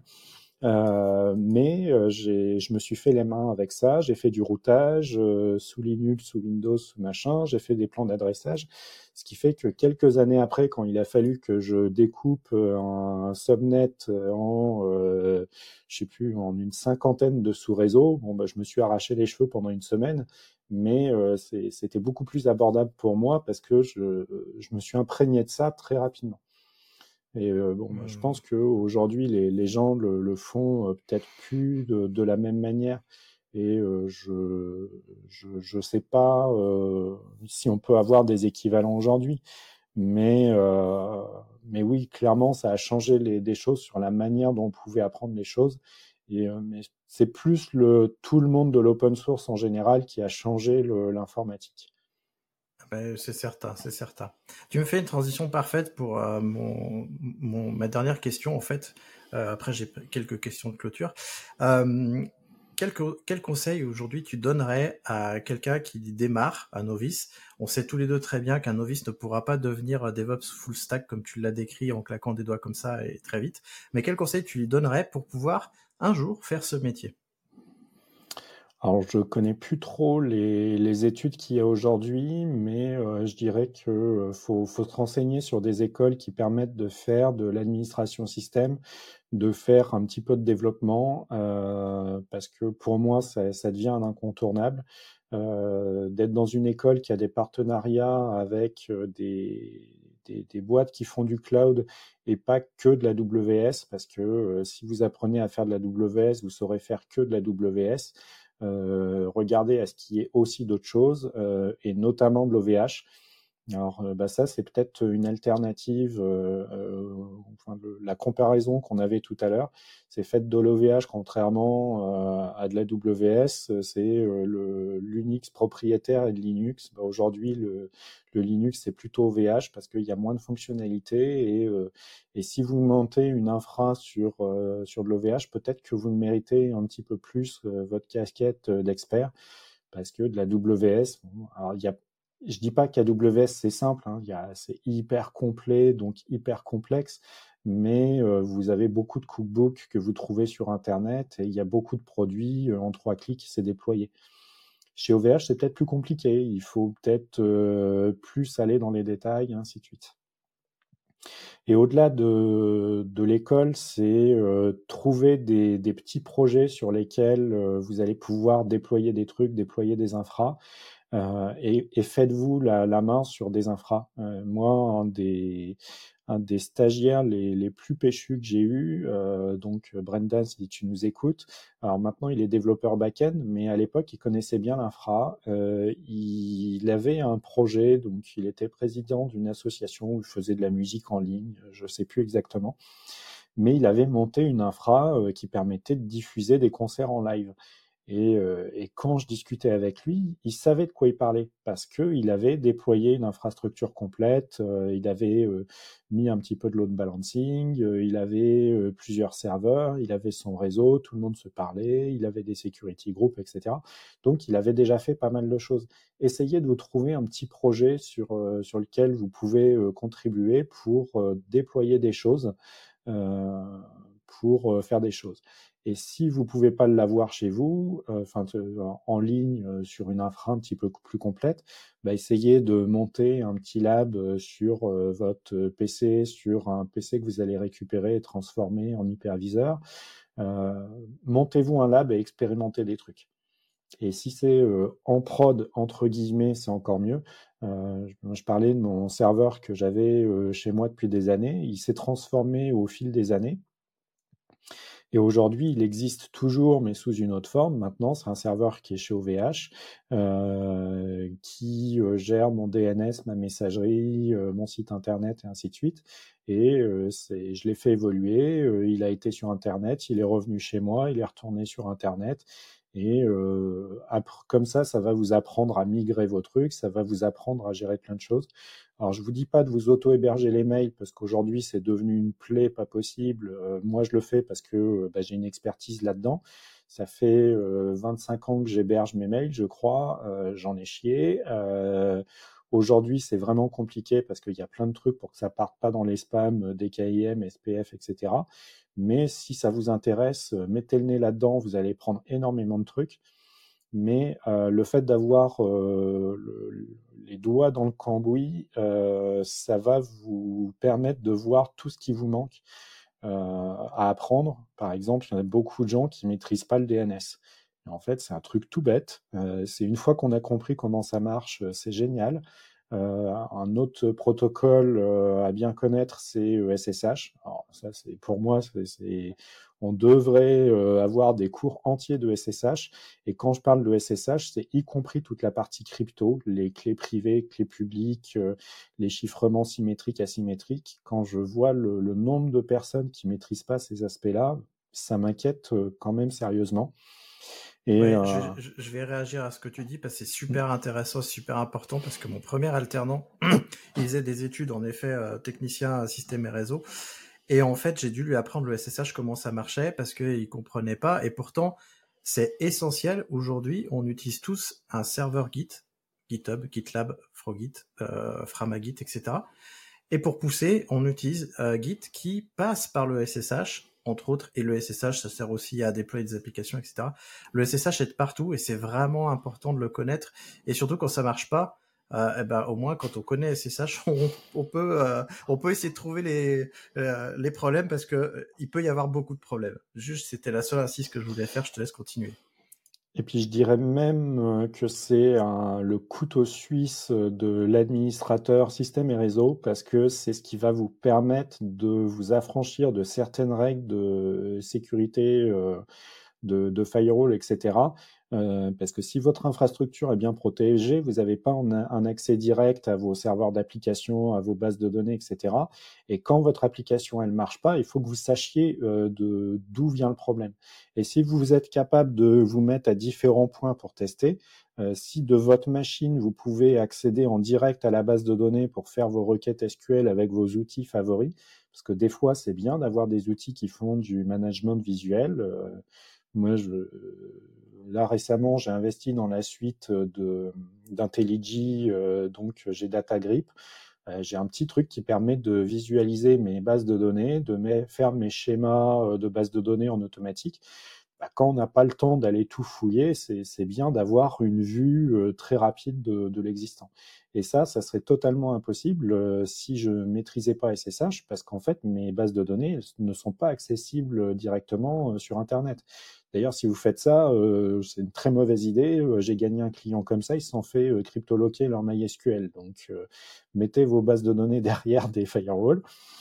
Mais je me suis fait les mains avec ça, j'ai fait du routage sous Linux, sous Windows, sous machin, j'ai fait des plans d'adressage, ce qui fait que quelques années après, quand il a fallu que je découpe un subnet je sais plus, en une 50aine de sous-réseaux, bon, bah, je me suis arraché les cheveux pendant une semaine, mais c'était beaucoup plus abordable pour moi parce que je me suis imprégné de ça très rapidement. Et bah, je pense qu'aujourd'hui, les gens le font peut-être plus de la même manière. Et je sais pas si on peut avoir des équivalents aujourd'hui. Mais oui, clairement, ça a changé des choses sur la manière dont on pouvait apprendre les choses. Mais c'est plus tout le monde de l'open source en général qui a changé l'informatique. Ben, c'est certain, c'est certain. Tu me fais une transition parfaite pour ma dernière question, en fait. Après, j'ai quelques questions de clôture. Quel conseil aujourd'hui tu donnerais à quelqu'un qui démarre, un novice? On sait tous les deux très bien qu'un novice ne pourra pas devenir DevOps full stack comme tu l'as décrit en claquant des doigts comme ça et très vite. Mais quel conseil tu lui donnerais pour pouvoir un jour faire ce métier? Alors, je connais plus trop les études qu'il y a aujourd'hui, mais je dirais que faut se renseigner sur des écoles qui permettent de faire de l'administration système, de faire un petit peu de développement, parce que pour moi, ça devient un incontournable. D'être dans une école qui a des partenariats avec des boîtes qui font du cloud et pas que de la WS, parce que si vous apprenez à faire de la WS, vous saurez faire que de la WS. Regardez à ce qu'il y ait aussi d'autres choses, et notamment de l'OVH. Alors, ça, c'est peut-être une alternative la comparaison qu'on avait tout à l'heure, c'est fait de l'OVH contrairement à de la WS, c'est l'Unix propriétaire et de Linux. Aujourd'hui, le Linux, c'est plutôt OVH parce qu'il y a moins de fonctionnalités et si vous montez une infra sur de l'OVH, peut-être que vous méritez un petit peu plus votre casquette d'expert parce que de la WS, alors je dis pas qu'AWS c'est simple, hein, c'est hyper complet, donc hyper complexe, mais vous avez beaucoup de cookbooks que vous trouvez sur Internet et il y a beaucoup de produits en 3 clics, c'est déployé. Chez OVH, c'est peut-être plus compliqué, il faut peut-être plus aller dans les détails, ainsi de suite. Et au-delà de l'école, c'est trouver des petits projets sur lesquels vous allez pouvoir déployer des trucs, déployer des infras. Et faites-vous la main sur des infras. Moi, un des stagiaires les plus péchus que j'ai eu, donc Brendan, si tu nous écoutes, alors maintenant il est développeur back-end, mais à l'époque il connaissait bien l'infra. Il avait un projet, donc il était président d'une association où il faisait de la musique en ligne, je sais plus exactement, mais il avait monté une infra qui permettait de diffuser des concerts en live. Et quand je discutais avec lui, il savait de quoi il parlait parce qu'il avait déployé une infrastructure complète, il avait mis un petit peu de load balancing, il avait plusieurs serveurs, il avait son réseau, tout le monde se parlait, il avait des security groups, etc. Donc il avait déjà fait pas mal de choses. Essayez de vous trouver un petit projet sur lequel vous pouvez contribuer pour déployer des choses, pour faire des choses. Et si vous pouvez pas l'avoir chez vous, en ligne sur une infra un petit peu plus complète, essayez de monter un petit lab sur votre PC, sur un PC que vous allez récupérer et transformer en hyperviseur. Montez-vous un lab et expérimentez des trucs. Et si c'est en prod, entre guillemets, c'est encore mieux. Je parlais de mon serveur que j'avais chez moi depuis des années. Il s'est transformé au fil des années. Et aujourd'hui, il existe toujours, mais sous une autre forme. Maintenant, c'est un serveur qui est chez OVH, qui gère mon DNS, ma messagerie, mon site Internet, et ainsi de suite. Et je l'ai fait évoluer. Il a été sur Internet, il est revenu chez moi, il est retourné sur Internet. Et comme ça va vous apprendre à migrer vos trucs, ça va vous apprendre à gérer plein de choses. Alors, je vous dis pas de vous auto-héberger les mails parce qu'aujourd'hui, c'est devenu une plaie pas possible. Moi, je le fais parce que j'ai une expertise là-dedans. Ça fait 25 ans que j'héberge mes mails, je crois. J'en ai chié. Aujourd'hui, c'est vraiment compliqué parce qu'il y a plein de trucs pour que ça parte pas dans les spams, DKIM, SPF, etc. Mais si ça vous intéresse, mettez le nez là-dedans, vous allez prendre énormément de trucs. Mais le fait d'avoir les doigts dans le cambouis, ça va vous permettre de voir tout ce qui vous manque à apprendre. Par exemple, il y en a beaucoup de gens qui ne maîtrisent pas le DNS. Et en fait, c'est un truc tout bête. C'est une fois qu'on a compris comment ça marche, c'est génial. Un autre protocole à bien connaître, c'est SSH. Alors ça, c'est pour moi, on devrait avoir des cours entiers de SSH. Et quand je parle de SSH, c'est y compris toute la partie crypto, les clés privées, clés publiques, les chiffrements symétriques, asymétriques. Quand je vois le nombre de personnes qui maîtrisent pas ces aspects-là, ça m'inquiète quand même sérieusement. Et ouais, je vais réagir à ce que tu dis parce que c'est super intéressant, super important parce que mon premier alternant, il faisait des études en effet technicien système et réseau et en fait j'ai dû lui apprendre le SSH comment ça marchait parce qu'il comprenait pas et pourtant c'est essentiel. Aujourd'hui on utilise tous un serveur Git, GitHub, GitLab, Frogit, Framagit, etc. Et pour pousser on utilise Git qui passe par le SSH entre autres, et le SSH, ça sert aussi à déployer des applications, etc. Le SSH est de partout, et c'est vraiment important de le connaître, et surtout quand ça marche pas, au moins quand on connaît SSH, on peut essayer de trouver les problèmes, parce que il peut y avoir beaucoup de problèmes. Juste, c'était la seule insiste que je voulais faire, je te laisse continuer. Et puis je dirais même que c'est le couteau suisse de l'administrateur système et réseau parce que c'est ce qui va vous permettre de vous affranchir de certaines règles de sécurité, de firewall, etc. parce que si votre infrastructure est bien protégée, vous n'avez pas un accès direct à vos serveurs d'application, à vos bases de données, etc. Et quand votre application elle marche pas, il faut que vous sachiez d'où vient le problème. Et si vous êtes capable de vous mettre à différents points pour tester, si de votre machine, vous pouvez accéder en direct à la base de données pour faire vos requêtes SQL avec vos outils favoris, parce que des fois, c'est bien d'avoir des outils qui font du management visuel. Moi, là, récemment, j'ai investi dans la suite d'IntelliJ, donc j'ai DataGrip. J'ai un petit truc qui permet de visualiser mes bases de données, de faire mes schémas de bases de données en automatique. Quand on n'a pas le temps d'aller tout fouiller, c'est bien d'avoir une vue très rapide de l'existant. Et ça serait totalement impossible si je ne maîtrisais pas SSH, parce qu'en fait, mes bases de données ne sont pas accessibles directement sur Internet. D'ailleurs, si vous faites ça, c'est une très mauvaise idée. J'ai gagné un client comme ça, il s'en fait cryptoloquer leur MySQL. Donc, mettez vos bases de données derrière des firewalls.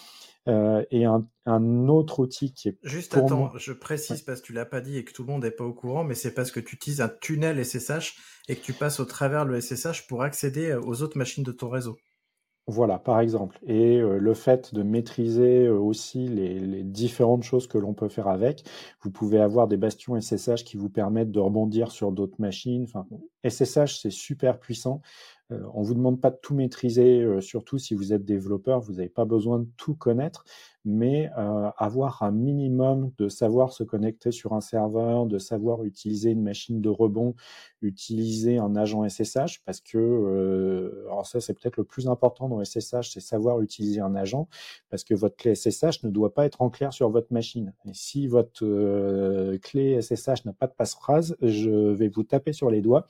Et un autre outil qui est juste pour attends, moi... je précise parce que tu l'as pas dit et que tout le monde n'est pas au courant, mais c'est parce que tu utilises un tunnel SSH et que tu passes au travers le SSH pour accéder aux autres machines de ton réseau. Voilà, par exemple. Et le fait de maîtriser aussi les différentes choses que l'on peut faire avec, vous pouvez avoir des bastions SSH qui vous permettent de rebondir sur d'autres machines. Enfin, SSH, c'est super puissant. On vous demande pas de tout maîtriser, surtout si vous êtes développeur, vous n'avez pas besoin de tout connaître, mais avoir un minimum de savoir se connecter sur un serveur, de savoir utiliser une machine de rebond, utiliser un agent SSH, parce que, alors ça c'est peut-être le plus important dans SSH, c'est savoir utiliser un agent, parce que votre clé SSH ne doit pas être en clair sur votre machine. Et si votre clé SSH n'a pas de passe-phrase, je vais vous taper sur les doigts.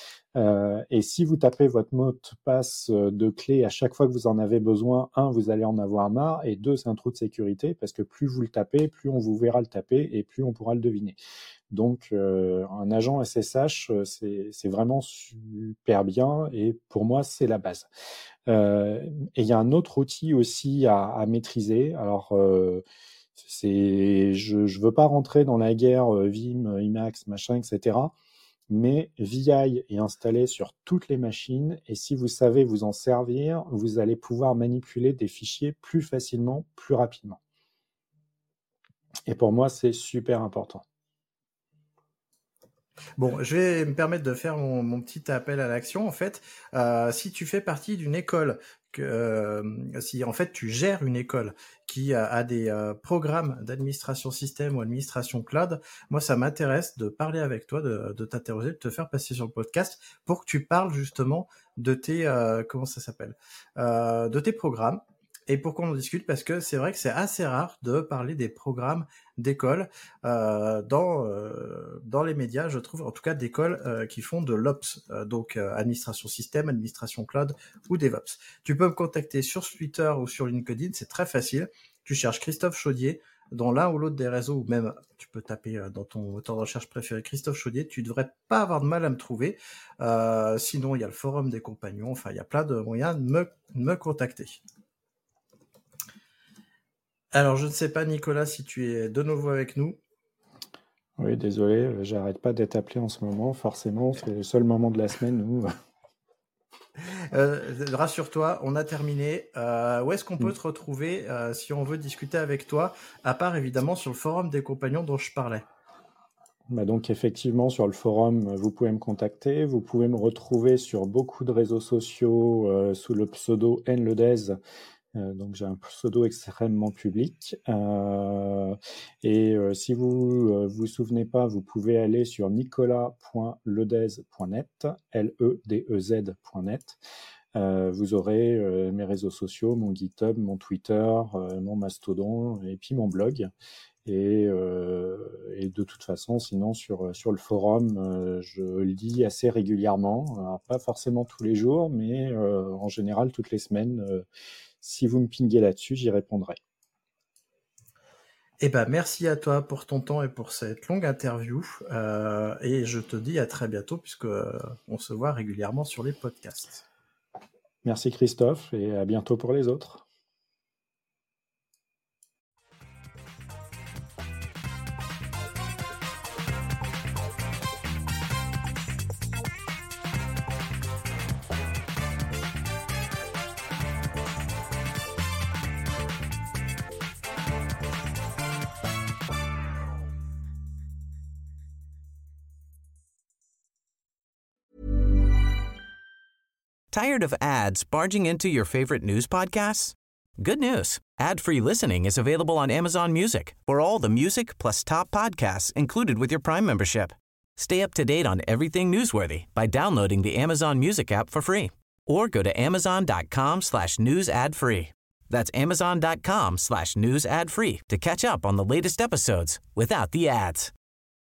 Et si vous tapez votre mot de passe de clé à chaque fois que vous en avez besoin, 1, vous allez en avoir marre, et 2, c'est un trou de sécurité, parce que plus vous le tapez, plus on vous verra le taper, et plus on pourra le deviner. Donc, un agent SSH, c'est vraiment super bien, et pour moi, c'est la base. Et il y a un autre outil aussi à maîtriser. Alors, je veux pas rentrer dans la guerre Vim, Emacs, machin, etc., mais VI est installé sur toutes les machines, et si vous savez vous en servir, vous allez pouvoir manipuler des fichiers plus facilement, plus rapidement. Et pour moi, c'est super important. Bon, je vais me permettre de faire mon petit appel à l'action. En fait, si tu fais partie d'une école, si en fait tu gères une école qui a des programmes d'administration système ou administration cloud, moi ça m'intéresse de parler avec toi, de t'interroger, de te faire passer sur le podcast pour que tu parles justement de tes de tes programmes. Et pour qu'on en discute, parce que c'est vrai que c'est assez rare de parler des programmes d'école dans les médias, je trouve, en tout cas d'écoles qui font de l'Ops, donc administration système, administration cloud ou DevOps. Tu peux me contacter sur Twitter ou sur LinkedIn, c'est très facile. Tu cherches Christophe Chaudier dans l'un ou l'autre des réseaux, ou même tu peux taper dans ton moteur de recherche préféré Christophe Chaudier, tu devrais pas avoir de mal à me trouver. Sinon, il y a le forum des compagnons, enfin il y a plein de moyens de me contacter. Alors, je ne sais pas, Nicolas, si tu es de nouveau avec nous. Oui, désolé, j'arrête pas d'être appelé en ce moment. Forcément, c'est le seul moment de la semaine où... Rassure-toi, on a terminé. Où est-ce qu'on peut te retrouver si on veut discuter avec toi, à part évidemment sur le forum des compagnons dont je parlais? Donc effectivement, sur le forum, vous pouvez me contacter. Vous pouvez me retrouver sur beaucoup de réseaux sociaux sous le pseudo nledez. Donc j'ai un pseudo extrêmement public, et si vous vous souvenez pas, vous pouvez aller sur nicolas.ledez.net, ledez.net. Vous aurez mes réseaux sociaux, mon GitHub, mon Twitter, mon Mastodon et puis mon blog. Et de toute façon, sinon sur le forum, je lis assez régulièrement. Alors, pas forcément tous les jours, mais en général toutes les semaines. Si vous me pinguez là-dessus, j'y répondrai. Eh ben, merci à toi pour ton temps et pour cette longue interview. Et je te dis à très bientôt, puisque on se voit régulièrement sur les podcasts. Merci Christophe, et à bientôt pour les autres. Tired of ads barging into your favorite news podcasts? Good news. Ad-free listening is available on Amazon Music for all the music plus top podcasts included with your Prime membership. Stay up to date on everything newsworthy by downloading the Amazon Music app for free or go to amazon.com/news ad free. That's amazon.com/news ad free to catch up on the latest episodes without the ads.